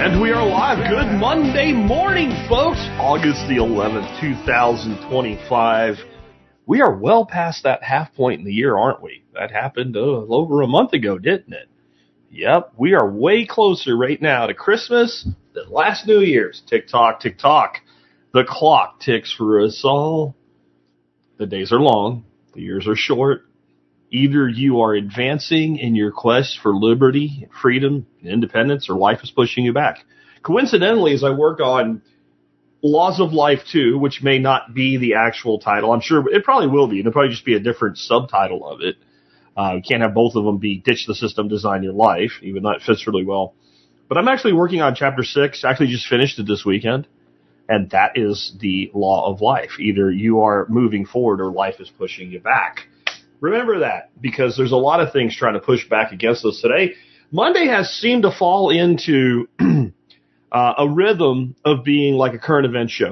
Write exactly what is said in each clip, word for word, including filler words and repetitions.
And we are live. Good Monday morning, folks. August the eleventh, twenty twenty-five. We are well past that half point in the year, aren't we? That happened uh, over a month ago, didn't it? Yep, we are way closer right now to Christmas than last New Year's. Tick-tock, tick-tock. The clock ticks for us all. The days are long. The years are short. Either you are advancing in your quest for liberty, freedom, independence, or life is pushing you back. Coincidentally, as I work on Laws of Life two, which may not be the actual title, I'm sure it probably will be. It'll probably just be a different subtitle of it. Uh, you can't have both of them be Ditch the System, Design Your Life, even though it fits really well. But I'm actually working on Chapter six, actually just finished it this weekend, and that is the Law of Life. Either you are moving forward or life is pushing you back. Remember that, because there's a lot of things trying to push back against us today. Monday has seemed to fall into uh, a rhythm of being like a current event show.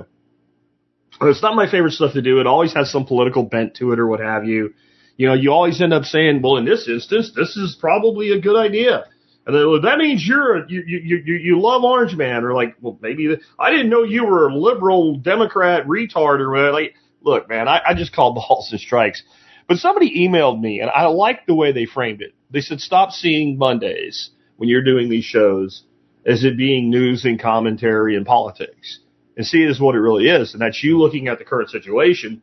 It's not my favorite stuff to do. It always has some political bent to it or what have you. You know, you always end up saying, well, in this instance, this is probably a good idea. And then, well, that means you're a, you, you, you, you love Orange Man, or like, well, maybe the, I didn't know you were a liberal Democrat retard or whatever. Like, look, man, I, I just called balls and strikes. But somebody emailed me, and I liked the way they framed it. They said, stop seeing Mondays when you're doing these shows as it being news and commentary and politics, and see it as what it really is, and that's you looking at the current situation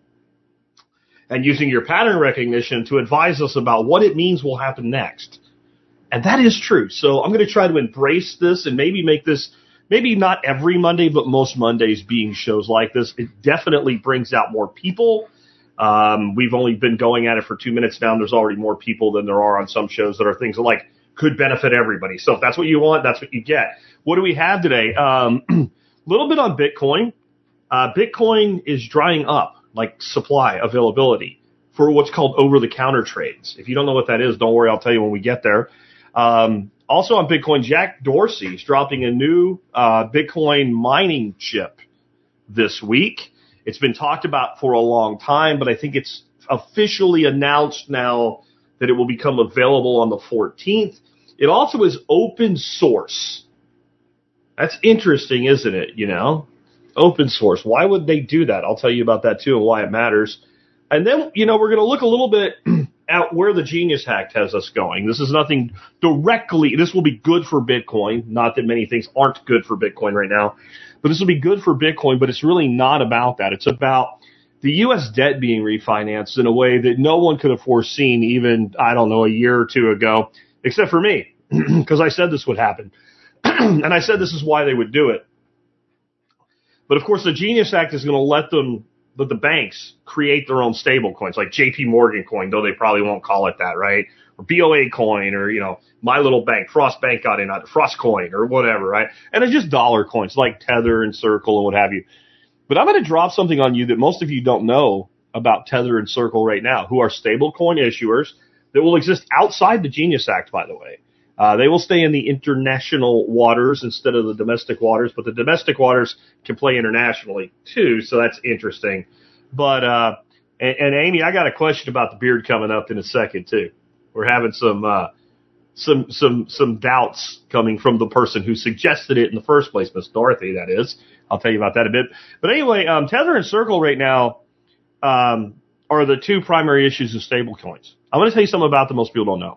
and using your pattern recognition to advise us about what it means will happen next. And that is true. So I'm going to try to embrace this and maybe make this, maybe not every Monday, but most Mondays being shows like this. It definitely brings out more people. Um, we've only been going at it for two minutes now, and there's already more people than there are on some shows that are things that like could benefit everybody. So if that's what you want, that's what you get. What do we have today? Um, a little bit on Bitcoin. Uh, Bitcoin is drying up, like supply availability for what's called over-the-counter trades. If you don't know what that is, don't worry, I'll tell you when we get there. Um, also on Bitcoin, Jack Dorsey is dropping a new uh, Bitcoin mining chip this week. It's been talked about for a long time, but I think it's officially announced now that it will become available on the fourteenth. It also is open source. That's interesting, isn't it? You know, open source. Why would they do that? I'll tell you about that too and why it matters. And then, you know, we're going to look a little bit at where the Genius Act has us going. This is nothing directly. This will be good for Bitcoin. Not that many things aren't good for Bitcoin right now. But this will be good for Bitcoin, but it's really not about that. It's about the U S debt being refinanced in a way that no one could have foreseen even, I don't know, a year or two ago, except for me, because I said this would happen. And I said this is why they would do it. But, of course, the Genius Act is going to let them, let the banks create their own stable coins, like J P Morgan coin, though they probably won't call it that, right? Or B O A coin, or, you know, My Little Bank, Frost Bank got in, Frost coin, or whatever, right? And it's just dollar coins like Tether and Circle and what have you. But I'm going to drop something on you that most of you don't know about Tether and Circle right now, who are stable coin issuers that will exist outside the Genius Act, by the way. Uh, they will stay in the international waters instead of the domestic waters, but the domestic waters can play internationally too, so that's interesting. But, uh, and, and Amy, I got a question about the beard coming up in a second too. We're having some, uh, some, some, some doubts coming from the person who suggested it in the first place, Miss Dorothy, that is. I'll tell you about that a bit. But anyway, um, Tether and Circle right now, um, are the two primary issues of stablecoins. I'm going to tell you something about them most people don't know.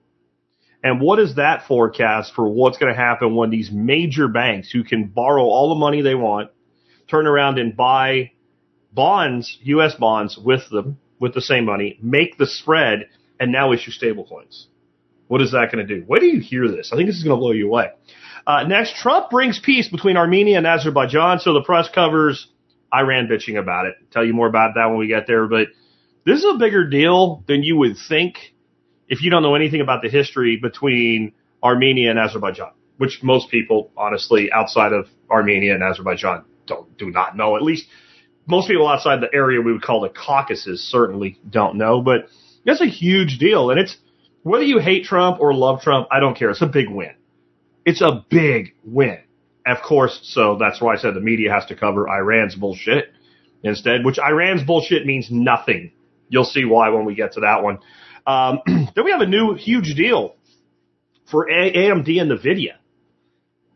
And what is that forecast for what's going to happen when these major banks who can borrow all the money they want, turn around and buy bonds, U S bonds with them, with the same money, make the spread, and now issue stablecoins? What is that going to do? Wait till you hear this. I think this is going to blow you away. Uh, next, Trump brings peace between Armenia and Azerbaijan, so the press covers Iran bitching about it. I'll tell you more about that when we get there, but this is a bigger deal than you would think if you don't know anything about the history between Armenia and Azerbaijan, which most people, honestly, outside of Armenia and Azerbaijan don't do not know. At least most people outside the area we would call the Caucasus certainly don't know, but that's a huge deal. And it's, whether you hate Trump or love Trump, I don't care. It's a big win. It's a big win. Of course, so that's why I said the media has to cover Iran's bullshit instead, which Iran's bullshit means nothing. You'll see why when we get to that one. Um, then we have a new huge deal for A M D and NVIDIA.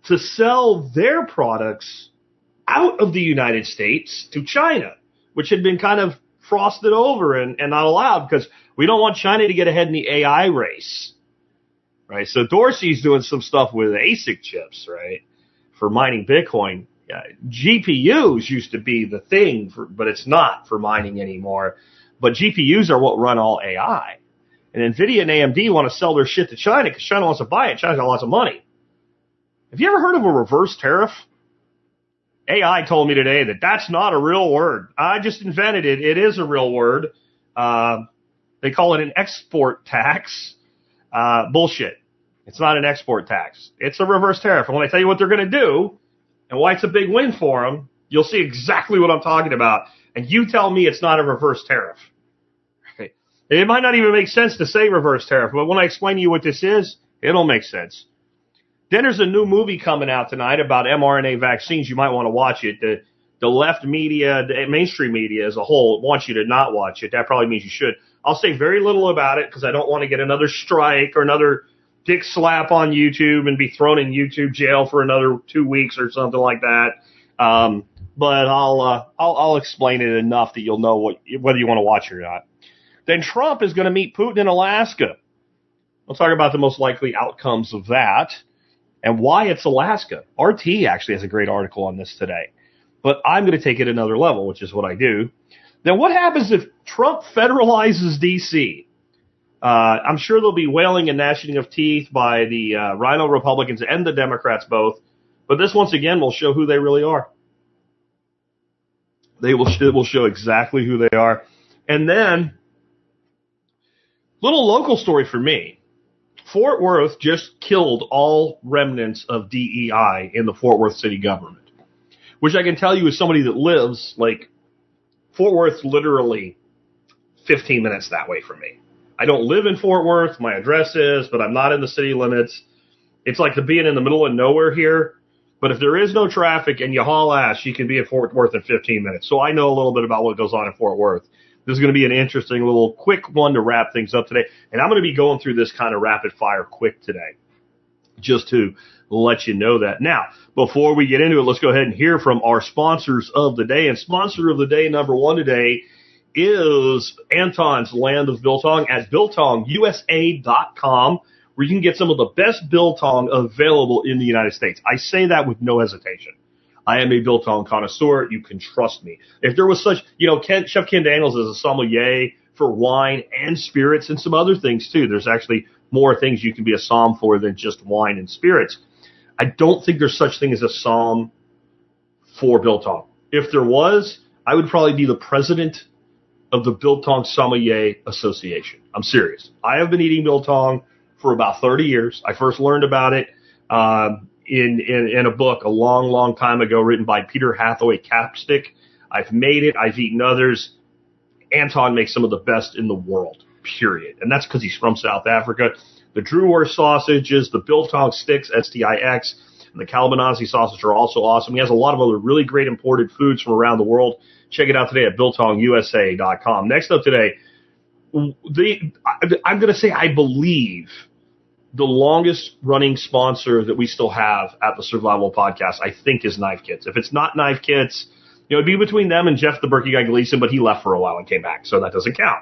to sell their products out of the United States to China, which had been kind of frosted over and, and not allowed because we don't want China to get ahead in the A I race, right? So Dorsey's doing some stuff with A S I C chips, right, for mining Bitcoin. Yeah, G P Us used to be the thing, for, but it's not for mining anymore. But G P Us are what run all A I. And NVIDIA and A M D want to sell their shit to China because China wants to buy it. China's got lots of money. Have you ever heard of a reverse tariff? A I told me today that that's not a real word. I just invented it. It is a real word. Uh, they call it an export tax. Uh, bullshit. It's not an export tax. It's a reverse tariff. And when I tell you what they're going to do and why it's a big win for them, you'll see exactly what I'm talking about. And you tell me it's not a reverse tariff. Okay. It might not even make sense to say reverse tariff, but when I explain to you what this is, it'll make sense. Then there's a new movie coming out tonight about mRNA vaccines. You might want to watch it. The, the left media, the mainstream media as a whole wants you to not watch it. That probably means you should. I'll say very little about it because I don't want to get another strike or another dick slap on YouTube and be thrown in YouTube jail for another two weeks or something like that. Um, but I'll, uh, I'll, I'll explain it enough that you'll know what, whether you want to watch it or not. Then Trump is going to meet Putin in Alaska. We'll talk about the most likely outcomes of that. And why it's Alaska. R T actually has a great article on this today. But I'm going to take it another level, which is what I do. Then what happens if Trump federalizes D C? Uh, I'm sure there'll be wailing and gnashing of teeth by the uh, Rhino Republicans and the Democrats both. But this, once again, will show who they really are. They will, sh- will show exactly who they are. And then, little local story for me. Fort Worth just killed all remnants of D E I in the Fort Worth city government, which I can tell you as somebody that lives, like, Fort Worth literally fifteen minutes that way from me. I don't live in Fort Worth. My address is, but I'm not in the city limits. It's like the being in the middle of nowhere here. But if there is no traffic and you haul ass, you can be at Fort Worth in fifteen minutes. So I know a little bit about what goes on in Fort Worth. This is going to be an interesting little quick one to wrap things up today. And I'm going to be going through this kind of rapid fire quick today, just to let you know that. Now, before we get into it, let's go ahead and hear from our sponsors of the day. And sponsor of the day, number one today, is Anton's Land of Biltong at biltong u s a dot com, where you can get some of the best biltong available in the United States. I say that with no hesitation. I am a biltong connoisseur. You can trust me. If there was such, you know, Ken, Chef Ken Daniels is a sommelier for wine and spirits and some other things too. There's actually more things you can be a som for than just wine and spirits. I don't think there's such thing as a som for biltong. If there was, I would probably be the president of the Biltong Sommelier Association. I'm serious. I have been eating biltong for about thirty years. I first learned about it um, in, in in a book a long, long time ago written by Peter Hathaway Capstick. I've made it. I've eaten others. Anton makes some of the best in the world, period. And that's because he's from South Africa. The Drewor sausages, the biltong sticks, S T I X, and the Kalbanazi sausage are also awesome. He has a lot of other really great imported foods from around the world. Check it out today at biltong u s a dot com. Next up today, the, I'm going to say I believe the longest running sponsor that we still have at the Survival Podcast, I think, is Knife Kits. If it's not Knife Kits, you know, it'd be between them and Jeff the Berkey Guy Gleason, but he left for a while and came back, so that doesn't count.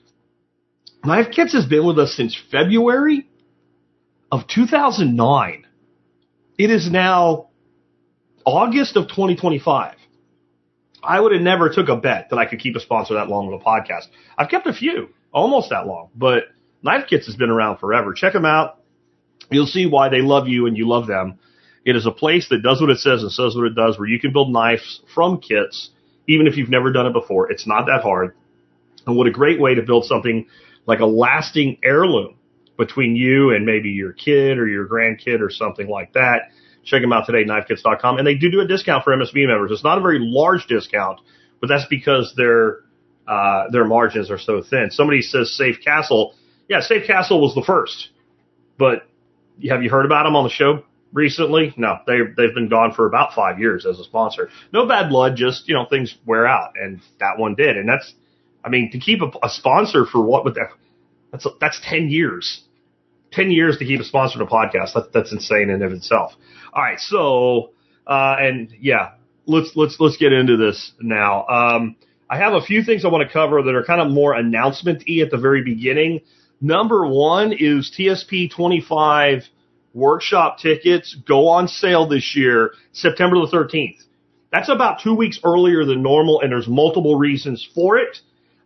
Knife Kits has been with us since February of two thousand nine. It is now August of twenty twenty-five. I would have never took a bet that I could keep a sponsor that long of a podcast. I've kept a few, almost that long, but Knife Kits has been around forever. Check them out. You'll see why they love you and you love them. It is a place that does what it says and says what it does, where you can build knives from kits, even if you've never done it before. It's not that hard. And what a great way to build something like a lasting heirloom between you and maybe your kid or your grandkid or something like that. Check them out today, knife kits dot com. And they do do a discount for M S B members. It's not a very large discount, but that's because their uh, their margins are so thin. Somebody says Safe Castle. Yeah, Safe Castle was the first. But have you heard about them on the show recently? No, they, they've been gone for about five years as a sponsor. No bad blood, just, you know, things wear out. And that one did. And that's, I mean, to keep a, a sponsor for what would that, that's, that's ten years. ten years to keep a sponsor to a podcast. That, that's insane in and of itself. All right. So, uh, and yeah, let's, let's, let's get into this now. Um, I have a few things I want to cover that are kind of more announcement-y at the very beginning. Number one is T S P twenty-five workshop tickets go on sale this year, September the thirteenth. That's about two weeks earlier than normal, and there's multiple reasons for it.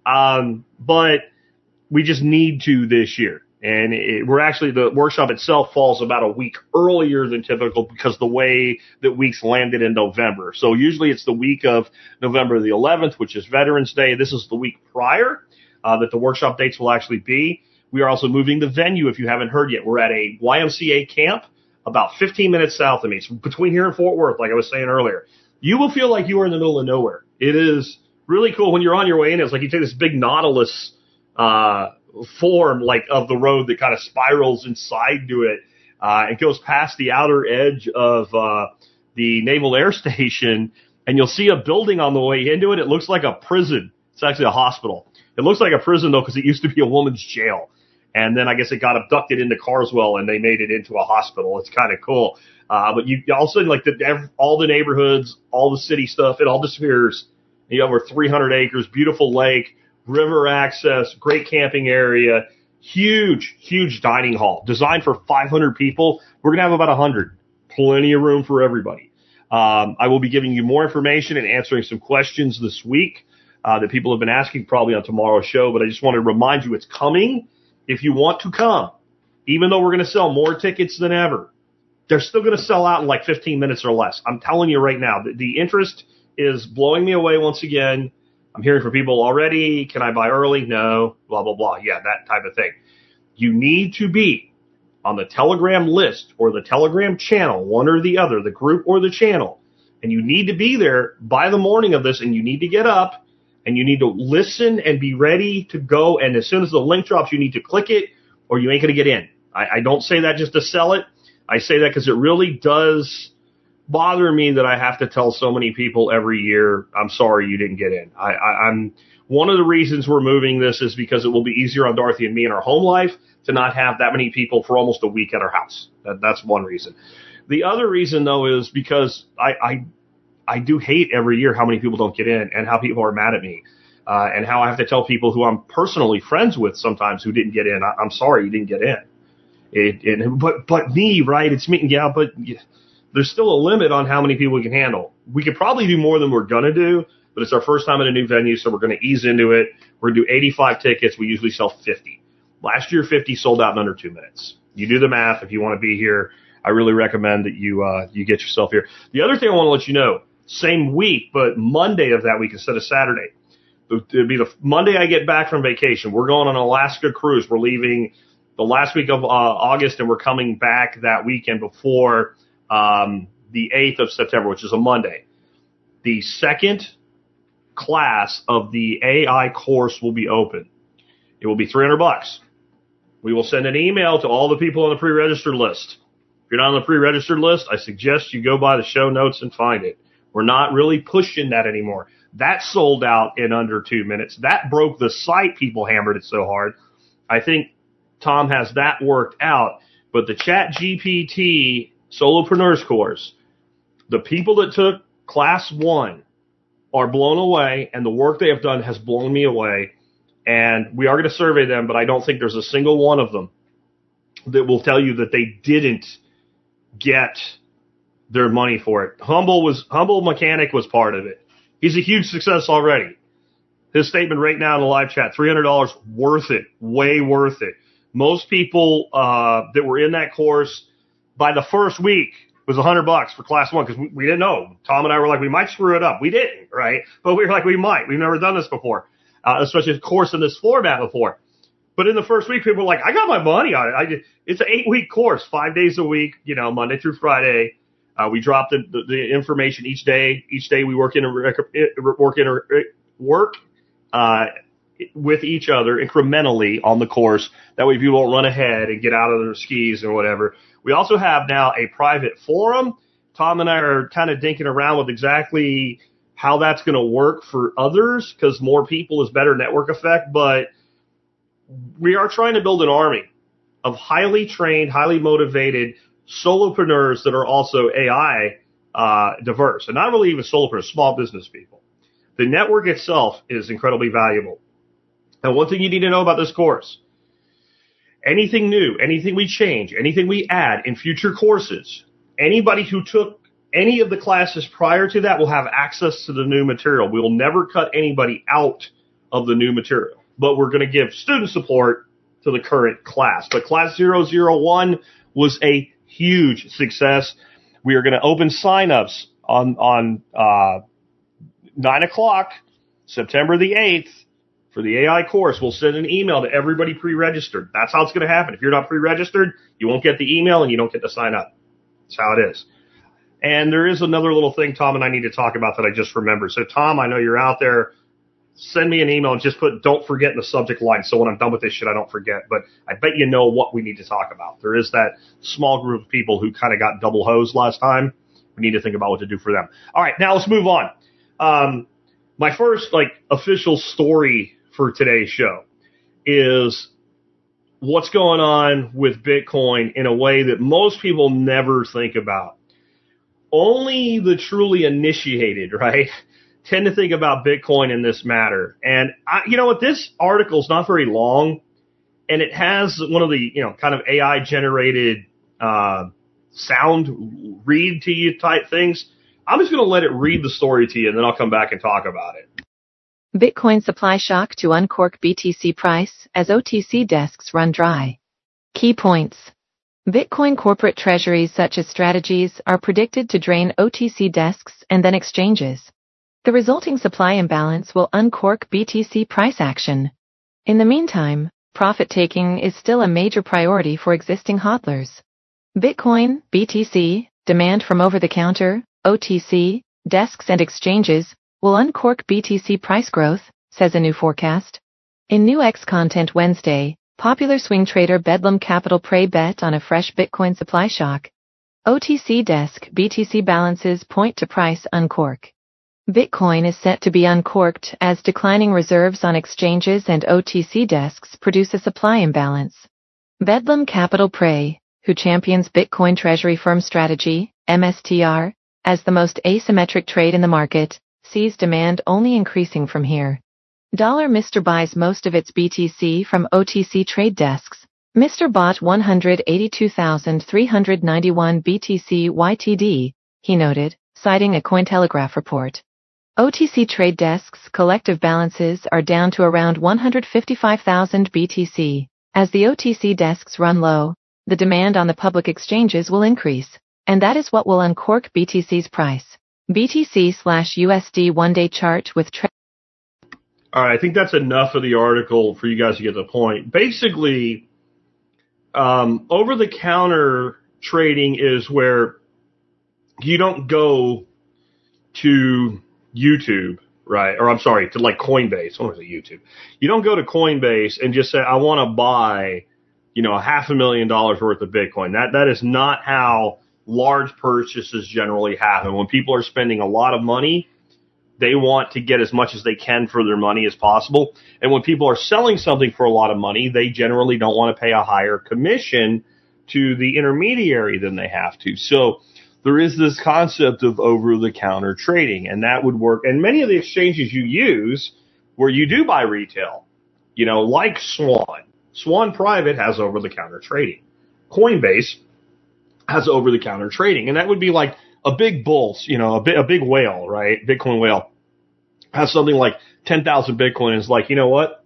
Um, but we just need to this year. And it, we're actually, the workshop itself falls about a week earlier than typical because the way that weeks landed in November. So usually it's the week of November the eleventh, which is Veterans Day. This is the week prior uh, that the workshop dates will actually be. We are also moving the venue, if you haven't heard yet. We're at a Y M C A camp about fifteen minutes south of me. It's between here and Fort Worth, like I was saying earlier. You will feel like you are in the middle of nowhere. It is really cool when you're on your way in. It's like you take this big Nautilus uh form like of the road that kind of spirals inside to it. Uh, it goes past the outer edge of uh the Naval Air Station, and you'll see a building on the way into it. It looks like a prison. It's actually a hospital. It looks like a prison, though, because it used to be a woman's jail. And then I guess it got abducted into Carswell, and they made it into a hospital. It's kind of cool. Uh, but you all of a sudden, like, the, all the neighborhoods, all the city stuff, it all disappears. You have over three hundred acres, beautiful lake, river access, great camping area, huge, huge dining hall designed for five hundred people. We're going to have about one hundred. Plenty of room for everybody. Um, I will be giving you more information and answering some questions this week uh, that people have been asking probably on tomorrow's show, but I just want to remind you it's coming. If you want to come, even though we're going to sell more tickets than ever, they're still going to sell out in like fifteen minutes or less. I'm telling you right now, the, the interest is blowing me away once again. I'm hearing from people already. Can I buy early? No. Blah, blah, blah. Yeah, that type of thing. You need to be on the Telegram list or the Telegram channel, one or the other, the group or the channel. And you need to be there by the morning of this, and you need to get up, and you need to listen and be ready to go. And as soon as the link drops, you need to click it, or you ain't going to get in. I, I don't say that just to sell it. I say that because it really does bother me that I have to tell so many people every year, I'm sorry you didn't get in. I, I, I'm one of the reasons we're moving this is because it will be easier on Dorothy and me in our home life to not have that many people for almost a week at our house. That, that's one reason. The other reason, though, is because I, I I do hate every year how many people don't get in and how people are mad at me uh, and how I have to tell people who I'm personally friends with sometimes who didn't get in, I, I'm sorry you didn't get in. It, it, but but me, right? It's me. Yeah, but there's still a limit on how many people we can handle. We could probably do more than we're going to do, but it's our first time at a new venue, so we're going to ease into it. We're going to do eighty-five tickets. We usually sell fifty. Last year, fifty sold out in under two minutes. You do the math. If you want to be here, I really recommend that you uh, you get yourself here. The other thing I want to let you know, same week, but Monday of that week instead of Saturday. It'll be the Monday I get back from vacation. We're going on an Alaska cruise. We're leaving the last week of uh, August, and we're coming back that weekend before um, the eighth of September, which is a Monday. The second class of the A I course will be open. It will be three hundred bucks. We will send an email to all the people on the pre-registered list. If you're not on the pre-registered list, I suggest you go by the show notes and find it. We're not really pushing that anymore. That sold out in under two minutes. That broke the site. People hammered it so hard. I think Tom has that worked out. But the Chat G P T Solopreneurs course, the people that took class one are blown away, and the work they have done has blown me away. And we are going to survey them, but I don't think there's a single one of them that will tell you that they didn't get their money for it. Humble was Humble Mechanic was part of it. He's a huge success already. His statement right now in the live chat, three hundred dollars, worth it, way worth it. Most people uh, that were in that course by the first week was one hundred bucks for class one because we, we didn't know. Tom and I were like, we might screw it up. We didn't, right? But we were like, we might. We've never done this before, uh, especially a course in this format before. But in the first week, people were like, I got my money on it. I just, it's an eight-week course, five days a week, you know, Monday through Friday. Uh, we drop the, the, the information each day. Each day we work in a work in a work uh, with each other incrementally on the course. That way people won't run ahead and get out of their skis or whatever. We also have now a private forum. Tom and I are kind of dinking around with exactly how that's going to work for others because more people is better network effect. But we are trying to build an army. of highly trained, highly motivated solopreneurs that are also A I uh, diverse. And not really even solopreneurs, small business people. The network itself is incredibly valuable. And one thing you need to know about this course, anything new, anything we change, anything we add in future courses, anybody who took any of the classes prior to that will have access to the new material. We will never cut anybody out of the new material, but we're going to give student support to the current class. But class zero zero one was a huge success. We are going to open signups on, on, uh, nine o'clock, September the eighth for the A I course. We'll send an email to everybody pre-registered. That's how it's going to happen. If you're not pre-registered, you won't get the email and you don't get to sign up. That's how it is. And there is another little thing Tom and I need to talk about that I just remembered. So Tom, I know you're out there. Send me an email and just put don't forget in the subject line. So when I'm done with this shit, I don't forget. But I bet you know what we need to talk about. There is that small group of people who kind of got double hosed last time. We need to think about what to do for them. All right, now let's move on. Um, my first like official story for today's show is what's going on with Bitcoin in a way that most people never think about. Only the truly initiated, right, tend to think about Bitcoin in this matter. And I, you know what? This article is not very long, and it has one of the, you know, kind of A I generated uh, sound read to you type things. I'm just going to let it read the story to you, and then I'll come back and talk about it. Bitcoin supply shock to uncork B T C price as O T C desks run dry. Key points. Bitcoin corporate treasuries such as Strategies are predicted to drain O T C desks and then exchanges. The resulting supply imbalance will uncork B T C price action. In the meantime, profit-taking is still a major priority for existing hodlers. Bitcoin, B T C, demand from over-the-counter, O T C, desks and exchanges will uncork B T C price growth, says a new forecast. In new X content Wednesday, popular swing trader Bedlam Capital Prey bet on a fresh Bitcoin supply shock. O T C desk B T C balances point to price uncork. Bitcoin is set to be uncorked as declining reserves on exchanges and O T C desks produce a supply imbalance. Bedlam Capital Prey, who champions Bitcoin treasury firm Strategy, M S T R, as the most asymmetric trade in the market, sees demand only increasing from here. Dollar Mister buys most of its B T C from O T C trade desks. Mister bought one hundred eighty-two thousand three hundred ninety-one B T C Y T D, he noted, citing a Cointelegraph report. O T C trade desks' collective balances are down to around one hundred fifty-five thousand B T C. As the O T C desks run low, the demand on the public exchanges will increase, and that is what will uncork B T C's price. B T C slash U S D one-day chart with... Tra- All right, I think that's enough of the article for you guys to get the point. Basically, um, over-the-counter trading is where you don't go to YouTube, right? Or I'm sorry, to like Coinbase. What was it, YouTube? You don't go to Coinbase and just say, I want to buy, you know, a half a million dollars worth of Bitcoin. That That is not how large purchases generally happen. When people are spending a lot of money, they want to get as much as they can for their money as possible. And when people are selling something for a lot of money, they generally don't want to pay a higher commission to the intermediary than they have to. So there is this concept of over-the-counter trading, and that would work. And many of the exchanges you use where you do buy retail, you know, like Swan. Swan Private has over-the-counter trading. Coinbase has over-the-counter trading, and that would be like a big bull, you know, a, big, a big whale, right? Bitcoin whale has something like ten thousand Bitcoin and is like, you know what?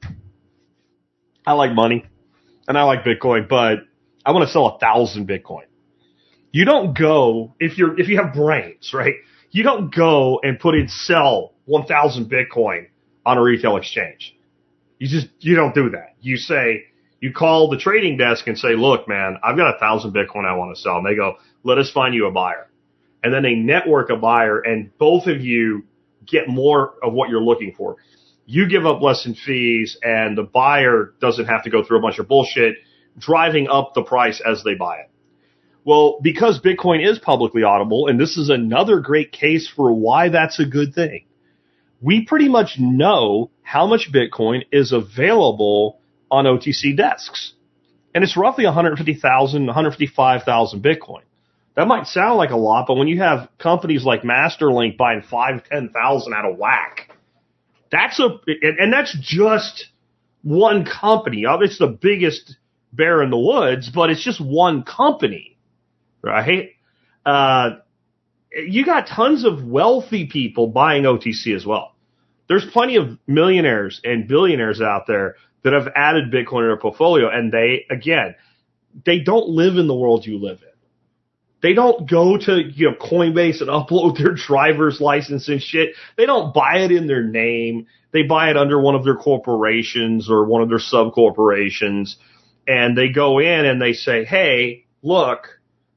I like money and I like Bitcoin, but I want to sell a thousand Bitcoin. You don't go, if you're, if you have brains, right? You don't go and put in sell one thousand Bitcoin on a retail exchange. You just, you don't do that. You say, you call the trading desk and say, look, man, I've got a thousand Bitcoin I want to sell. And they go, let us find you a buyer. And then they network a buyer, and both of you get more of what you're looking for. You give up less in fees, and the buyer doesn't have to go through a bunch of bullshit driving up the price as they buy it. Well, because Bitcoin is publicly audible, and this is another great case for why that's a good thing, we pretty much know how much Bitcoin is available on O T C desks. and it's roughly one hundred fifty thousand, one hundred fifty-five thousand Bitcoin. That might sound like a lot, but when you have companies like Masterlink buying five, ten thousand out of whack, that's a, and, and that's just one company. It's the biggest bear in the woods, but it's just one company, right? Uh, you got tons of wealthy people buying O T C as well. There's plenty of millionaires and billionaires out there that have added Bitcoin to their portfolio, and they, again, they don't live in the world you live in. They don't go to, you know, Coinbase and upload their driver's license and shit. They don't buy it in their name. They buy it under one of their corporations or one of their sub-corporations, and they go in and they say, hey, look,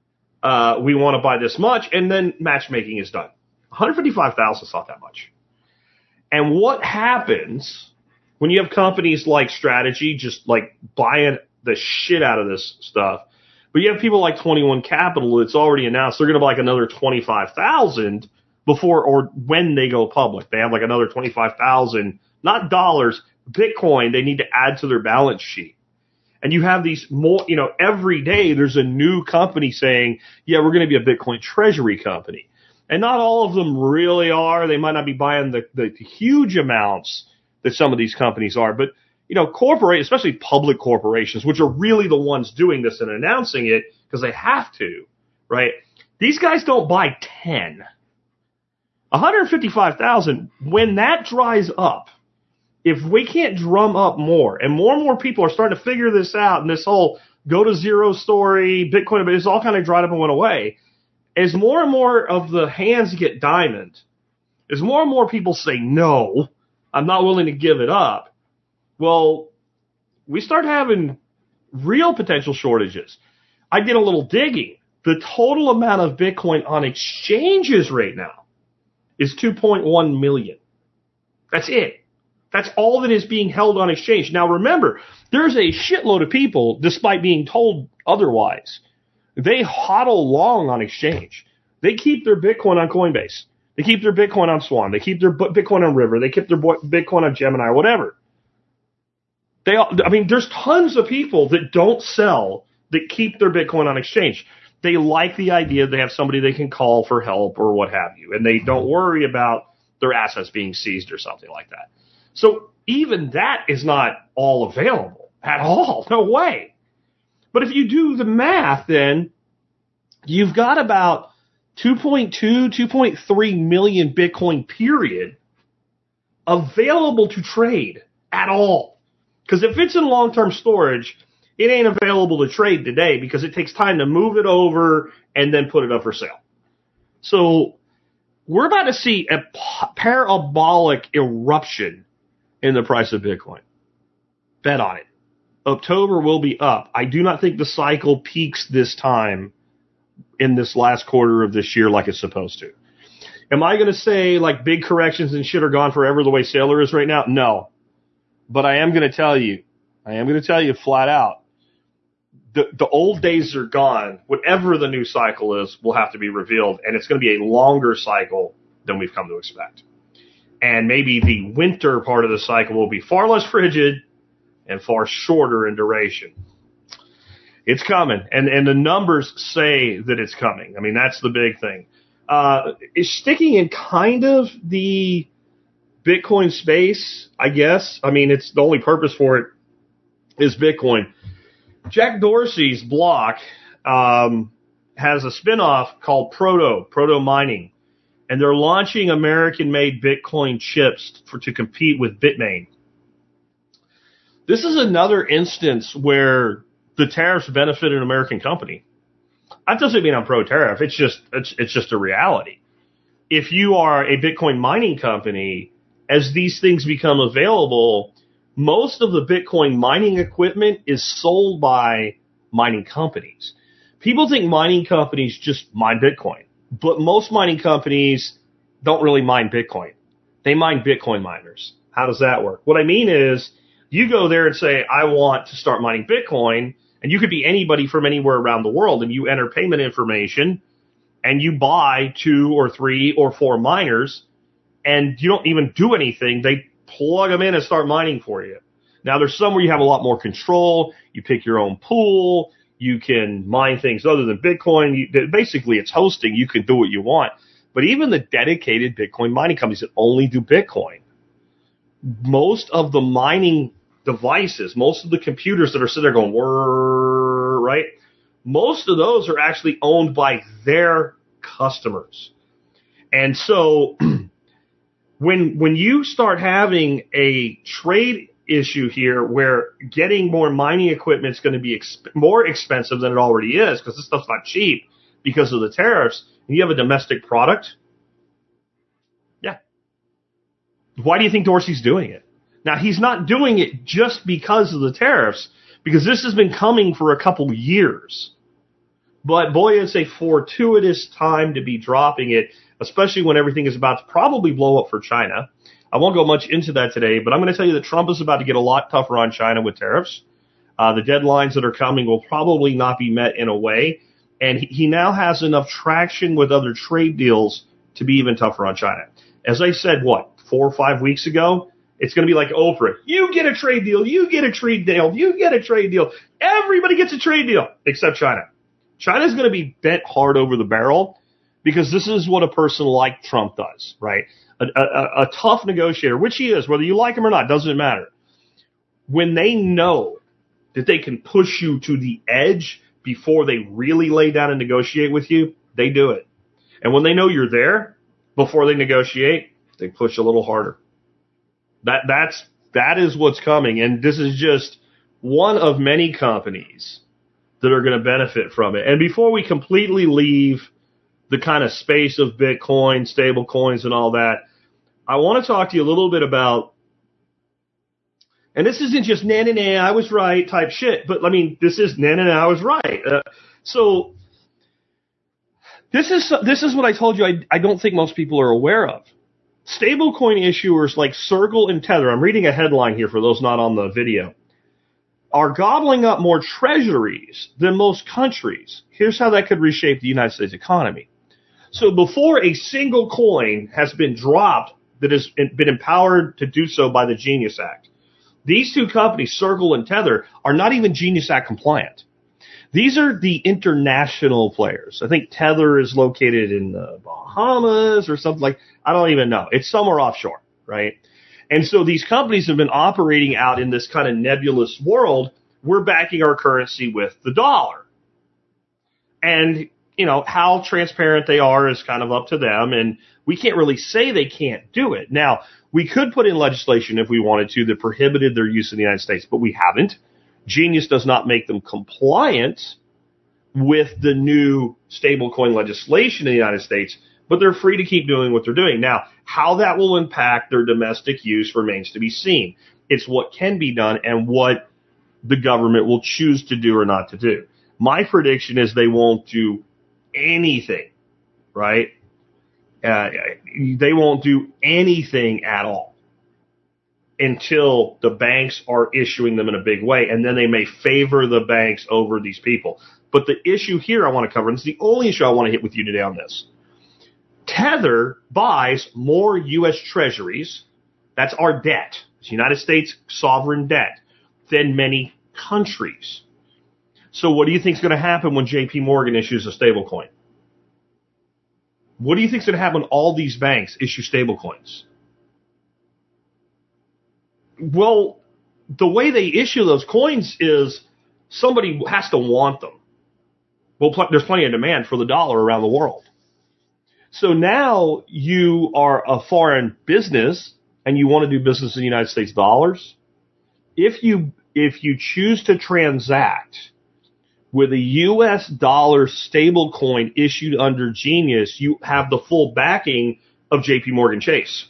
uh, we want to buy this much, and then matchmaking is done. one hundred fifty-five thousand is not that much. And what happens when you have companies like Strategy just like buying the shit out of this stuff, but you have people like twenty-one Capital that's already announced they're going to buy like another twenty-five thousand before or when they go public. They have like another twenty-five thousand, not dollars, Bitcoin they need to add to their balance sheet. And you have these more, you know, every day there's a new company saying, yeah, we're going to be a Bitcoin treasury company. And not all of them really are. They might not be buying the, the huge amounts that some of these companies are. But, you know, corporate, especially public corporations, which are really the ones doing this and announcing it because they have to, right? These guys don't buy ten. one hundred fifty-five thousand, when that dries up, if we can't drum up more, and more and more people are starting to figure this out, and this whole go to zero story, Bitcoin, but it's all kind of dried up and went away, as more and more of the hands get diamond, as more and more people say, no, I'm not willing to give it up, well, we start having real potential shortages. I did a little digging. The total amount of Bitcoin on exchanges right now is two point one million. That's it. That's all that is being held on exchange. Now remember, there's a shitload of people, despite being told otherwise, they hodl long on exchange. They keep their Bitcoin on Coinbase. They keep their Bitcoin on Swan. They keep their Bitcoin on River. They keep their Bitcoin on Gemini, whatever. They, I mean, there's tons of people that don't sell, that keep their Bitcoin on exchange. They like the idea they have somebody they can call for help or what have you, and they don't worry about their assets being seized or something like that. So even that is not all available at all. No way. But if you do the math, then you've got about two point two, two point three million Bitcoin, period, available to trade at all. Because if it's in long-term storage, it ain't available to trade today because it takes time to move it over and then put it up for sale. So we're about to see a parabolic eruption in the price of Bitcoin. Bet on it. October will be up. I do not think the cycle peaks this time in this last quarter of this year like it's supposed to. Am I going to say like big corrections and shit are gone forever the way Sailor is right now? No. But I am going to tell you, I am going to tell you flat out, the, the old days are gone. Whatever the new cycle is will have to be revealed, and it's going to be a longer cycle than we've come to expect. And maybe the winter part of the cycle will be far less frigid and far shorter in duration. It's coming, and, and the numbers say that it's coming. I mean, that's the big thing. Uh, it's sticking in kind of the Bitcoin space, I guess. I mean, it's the only purpose for it is Bitcoin. Jack Dorsey's block um, has a spinoff called Proto, Proto Mining. And they're launching American-made Bitcoin chips for to compete with Bitmain. This is another instance where the tariffs benefit an American company. That doesn't mean I'm pro-tariff. It's just it's, it's just a reality. If you are a Bitcoin mining company, as these things become available, most of the Bitcoin mining equipment is sold by mining companies. People think mining companies just mine Bitcoin. But most mining companies don't really mine Bitcoin. They mine Bitcoin miners. How does that work? What I mean is, you go there and say, I want to start mining Bitcoin, and you could be anybody from anywhere around the world, and you enter payment information, and you buy two or three or four miners, and you don't even do anything. They plug them in and start mining for you. Now, there's some where you have a lot more control. You pick your own pool. You can mine things other than Bitcoin. You, basically, it's hosting. You can do what you want. But even the dedicated Bitcoin mining companies that only do Bitcoin, most of the mining devices, most of the computers that are sitting there going, whirr, right? Most of those are actually owned by their customers. And so when when you start having a trade issue here where getting more mining equipment is going to be exp- more expensive than it already is because this stuff's not cheap because of the tariffs, and you have a domestic product, yeah. Why do you think Dorsey's doing it? Now, he's not doing it just because of the tariffs, because this has been coming for a couple years. But boy, it's a fortuitous time to be dropping it, especially when everything is about to probably blow up for China. I won't go much into that today, but I'm going to tell you that Trump is about to get a lot tougher on China with tariffs. Uh, the deadlines that are coming will probably not be met in a way. And he, he now has enough traction with other trade deals to be even tougher on China. As I said, what, four or five weeks ago, it's going to be like Oprah. You get a trade deal. You get a trade deal. You get a trade deal. Everybody gets a trade deal except China. China's going to be bent hard over the barrel because this is what a person like Trump does, right? A, a, a tough negotiator, which he is, whether you like him or not, doesn't matter. When they know that they can push you to the edge before they really lay down and negotiate with you, they do it. And when they know you're there before they negotiate, they push a little harder. That that's that is what's coming, and this is just one of many companies that are going to benefit from it. And before we completely leave the kind of space of Bitcoin, stable coins, and all that, I want to talk to you a little bit about, and this isn't just nah, nah, nah, I was right type shit, but I mean, this is nah, nah, nah, I was right. Uh, so this is this is what I told you I, I don't think most people are aware of. Stablecoin issuers like Circle and Tether, I'm reading a headline here for those not on the video, are gobbling up more treasuries than most countries. Here's how that could reshape the United States economy. So before a single coin has been dropped that has been empowered to do so by the Genius Act, these two companies, Circle and Tether, are not even Genius Act compliant. These are the international players. I think Tether is located in the Bahamas or something like, I don't even know. It's somewhere offshore, right? And so these companies have been operating out in this kind of nebulous world. We're backing our currency with the dollar. And, you know, how transparent they are is kind of up to them. And we can't really say they can't do it. Now, we could put in legislation if we wanted to that prohibited their use in the United States, but we haven't. Genius does not make them compliant with the new stablecoin legislation in the United States, but they're free to keep doing what they're doing. Now, how that will impact their domestic use remains to be seen. It's what can be done and what the government will choose to do or not to do. My prediction is they won't do anything, right? Uh, they won't do anything at all until the banks are issuing them in a big way, and then they may favor the banks over these people. But the issue here I want to cover, and it's the only issue I want to hit with you today on this, Tether buys more U S treasuries, that's our debt, it's United States sovereign debt, than many countries. So what do you think is going to happen when J P Morgan issues a stablecoin? What do you think is going to happen when all these banks issue stablecoins? Well, the way they issue those coins is somebody has to want them. Well, pl- there's plenty of demand for the dollar around the world. So now you are a foreign business and you want to do business in the United States dollars. If you if you choose to transact with a U S dollar stable coin issued under Genius, you have the full backing of J P Morgan Chase.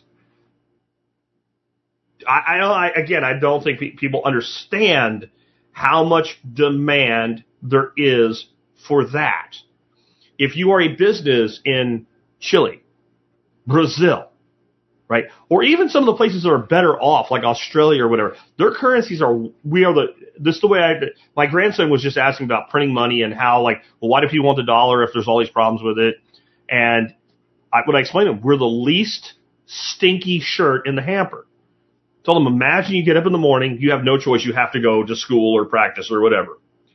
I, I, I again, I don't think pe- people understand how much demand there is for that. If you are a business in Chile, Brazil, right, or even some of the places that are better off, like Australia or whatever, their currencies are, we are the, this is the way I, my grandson was just asking about printing money and how, like, well, why do people want the dollar if there's all these problems with it? And I, when I explained to him, we're the least stinky shirt in the hamper. Tell them, imagine you get up in the morning, you have no choice, you have to go to school or practice or whatever.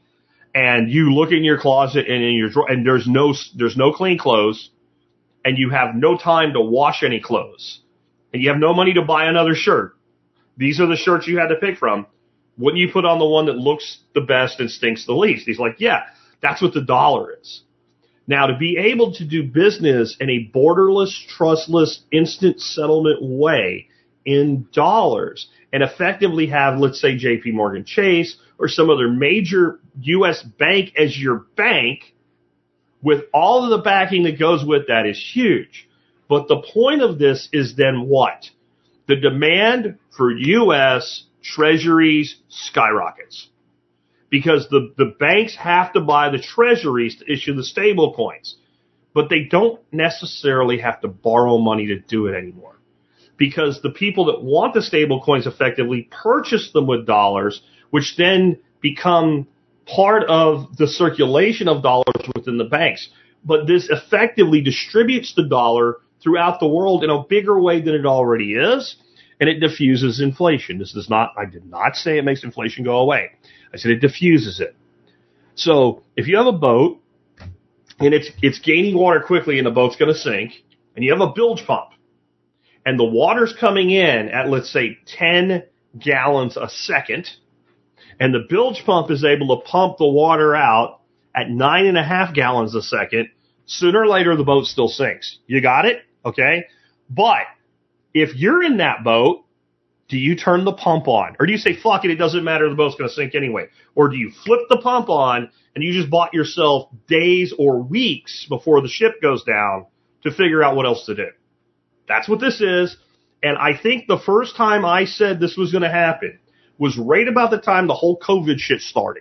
And you look in your closet and in your drawer, and there's no, there's no clean clothes, and you have no time to wash any clothes, and you have no money to buy another shirt. These are the shirts you had to pick from. Wouldn't you put on the one that looks the best and stinks the least? He's like, yeah, that's what the dollar is. Now, to be able to do business in a borderless, trustless, instant settlement way in dollars and effectively have, let's say, J P Morgan Chase or some other major U S bank as your bank, with all of the backing that goes with that, is huge. But the point of this is then what? The demand for U S treasuries skyrockets. Because the, the banks have to buy the treasuries to issue the stable coins. But they don't necessarily have to borrow money to do it anymore. Because the people that want the stable coins effectively purchase them with dollars, which then become part of the circulation of dollars within the banks. But this effectively distributes the dollar throughout the world in a bigger way than it already is, and it diffuses inflation. This does not, I did not say it makes inflation go away. I said it diffuses it. So if you have a boat and it's it's gaining water quickly and the boat's going to sink, and you have a bilge pump, and the water's coming in at, let's say, ten gallons a second, and the bilge pump is able to pump the water out at nine and a half gallons a second, sooner or later the boat still sinks. You got it? Okay? But if you're in that boat, do you turn the pump on? Or do you say, fuck it, it doesn't matter, the boat's going to sink anyway? Or do you flip the pump on and you just bought yourself days or weeks before the ship goes down to figure out what else to do? That's what this is. And I think the first time I said this was going to happen was right about the time the whole COVID shit started.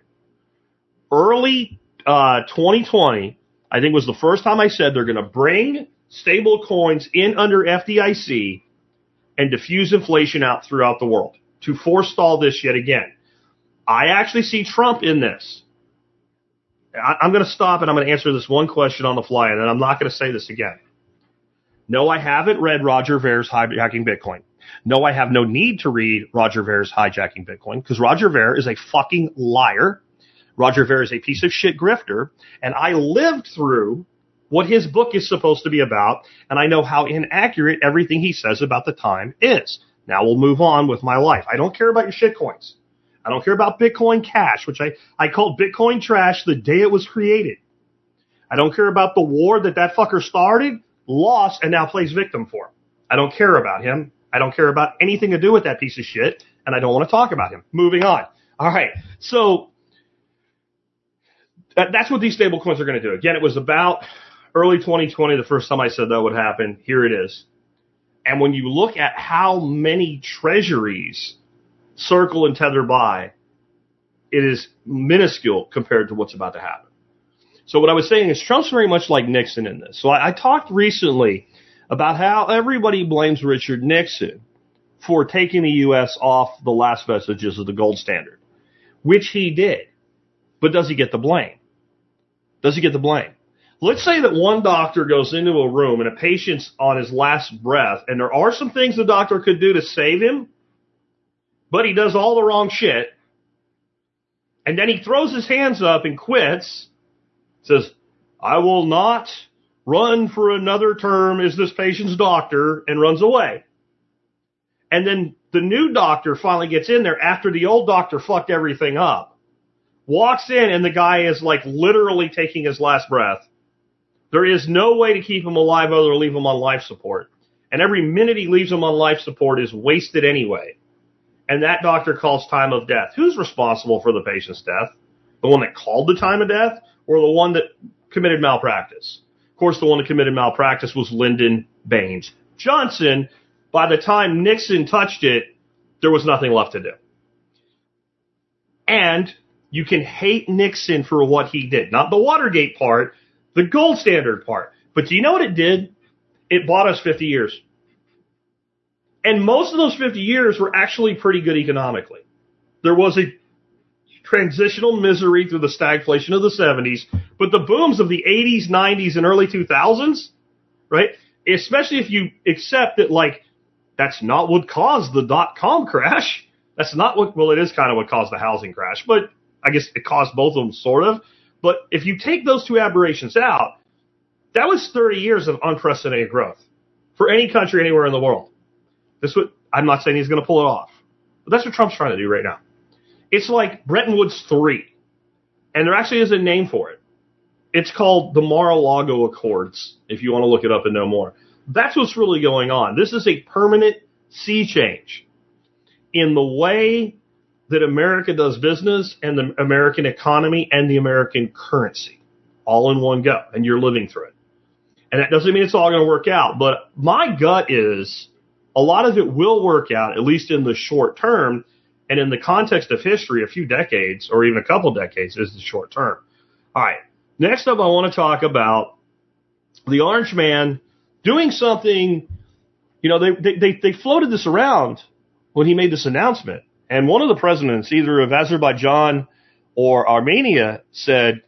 Early uh, twenty twenty, I think, was the first time I said they're going to bring stable coins in under F D I C and diffuse inflation out throughout the world to forestall this yet again. I actually see Trump in this. I, I'm going to stop and I'm going to answer this one question on the fly, and then I'm not going to say this again. No, I haven't read Roger Ver's Hijacking Bitcoin. No, I have no need to read Roger Ver's Hijacking Bitcoin, because Roger Ver is a fucking liar. Roger Ver is a piece of shit grifter, and I lived through what his book is supposed to be about, and I know how inaccurate everything he says about the time is. Now we'll move on with my life. I don't care about your shit coins. I don't care about Bitcoin Cash, which I, I called Bitcoin trash the day it was created. I don't care about the war that that fucker started, lost, and now plays victim for. I don't care about him. I don't care about anything to do with that piece of shit, and I don't want to talk about him. Moving on. All right. So that, that's what these stable coins are going to do. Again, it was about early twenty twenty, the first time I said that would happen. Here it is. And when you look at how many treasuries circle and tether by, it is minuscule compared to what's about to happen. So what I was saying is Trump's very much like Nixon in this. So I, I talked recently about how everybody blames Richard Nixon for taking the U S off the last vestiges of the gold standard, which he did. But does he get the blame? Does he get the blame? Let's say that one doctor goes into a room and a patient's on his last breath, and there are some things the doctor could do to save him, but he does all the wrong shit, and then he throws his hands up and quits, says, I will not run for another term as this patient's doctor, and runs away. And then the new doctor finally gets in there after the old doctor fucked everything up, walks in, and the guy is like literally taking his last breath. There is no way to keep him alive other than leave him on life support. And every minute he leaves him on life support is wasted anyway. And that doctor calls time of death. Who's responsible for the patient's death? The one that called the time of death, or the one that committed malpractice? Of course, the one that committed malpractice was Lyndon Baines Johnson. By the time Nixon touched it, there was nothing left to do. And you can hate Nixon for what he did. Not the Watergate part, the gold standard part. But do you know what it did? It bought us fifty years. And most of those fifty years were actually pretty good economically. There was a transitional misery through the stagflation of the seventies, but the booms of the eighties, nineties, and early two thousands, right? Especially if you accept that, like, That's not what caused the dot-com crash. That's not what, well, it is kind of what caused the housing crash, but I guess it caused both of them, sort of. But if you take those two aberrations out, that was thirty years of unprecedented growth for any country anywhere in the world. This would, I'm not saying he's going to pull it off, but that's what Trump's trying to do right now. It's like Bretton Woods three, and there actually is a name for it. It's called the Mar-a-Lago Accords, if you want to look it up and know more. That's what's really going on. This is a permanent sea change in the way that America does business and the American economy and the American currency all in one go, and you're living through it. And that doesn't mean it's all going to work out, but my gut is a lot of it will work out, at least in the short term, and in the context of history, a few decades or even a couple decades is the short term. All right, next up I want to talk about the Orange Man doing something. You know, they, they, they floated this around when he made this announcement, and one of the presidents, either of Azerbaijan or Armenia, said,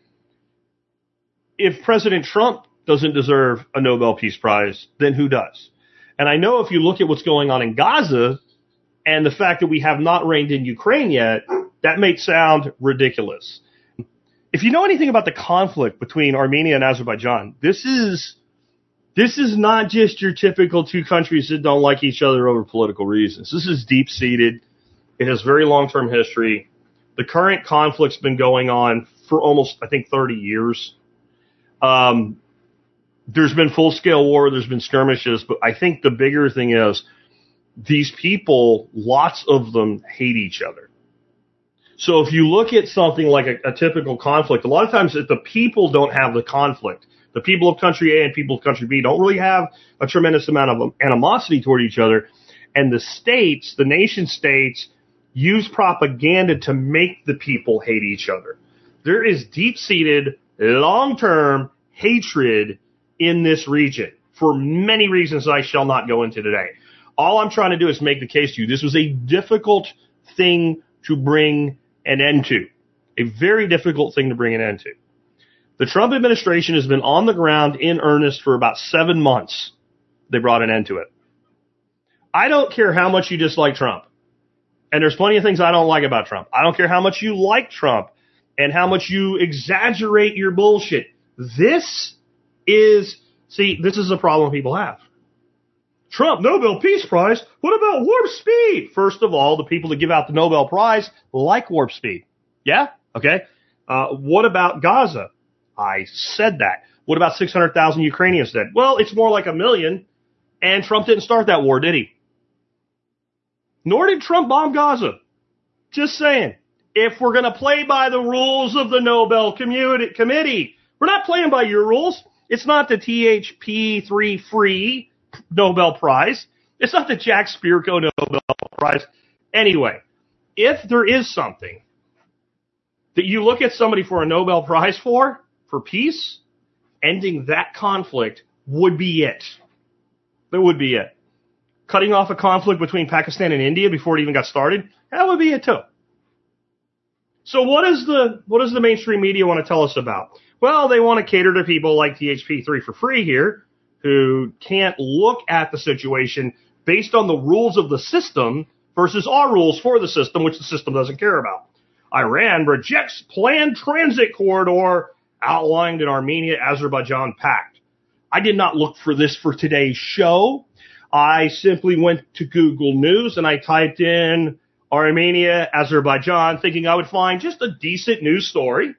if President Trump doesn't deserve a Nobel Peace Prize, then who does? And I know if you look at what's going on in Gaza and the fact that we have not reigned in Ukraine yet, that may sound ridiculous. If you know anything about the conflict between Armenia and Azerbaijan, this is this is not just your typical two countries that don't like each other over political reasons. This is deep-seated. It has very long-term history. The current conflict's been going on for almost, I think, thirty years. Um, there's been full-scale war. There's been skirmishes. But I think the bigger thing is these people, lots of them hate each other. So if you look at something like a, a typical conflict, a lot of times if the people don't have the conflict, the people of country A and people of country B don't really have a tremendous amount of animosity toward each other. And the states, the nation states, use propaganda to make the people hate each other. There is deep-seated, long-term hatred in this region for many reasons I shall not go into today. All I'm trying to do is make the case to you. This was a difficult thing to bring an end to. A very difficult thing to bring an end to. The Trump administration has been on the ground in earnest for about seven months. They brought an end to it. I don't care how much you dislike Trump. And there's plenty of things I don't like about Trump. I don't care how much you like Trump and how much you exaggerate your bullshit. This is, see, this is a problem people have. Trump, Nobel Peace Prize. What about warp speed? First of all, the people that give out the Nobel Prize like warp speed. Yeah? Okay. Uh, what about Gaza? I said that. What about six hundred thousand Ukrainians dead? Well, it's more like a million. And Trump didn't start that war, did he? Nor did Trump bomb Gaza. Just saying. If we're going to play by the rules of the Nobel Committee, we're not playing by your rules. It's not the T H P three free Nobel Prize. It's not the Jack Spirko Nobel Prize. Anyway, if there is something that you look at somebody for a Nobel Prize for, for peace, ending that conflict would be it. That would be it. Cutting off a conflict between Pakistan and India before it even got started, that would be it too. So what is the what does the mainstream media want to tell us about? Well, they want to cater to people like T H P three for free here, who can't look at the situation based on the rules of the system versus our rules for the system, which the system doesn't care about. Iran rejects planned transit corridor outlined in Armenia-Azerbaijan pact. I did not look for this for today's show. I simply went to Google News and I typed in Armenia, Azerbaijan, thinking I would find just a decent news story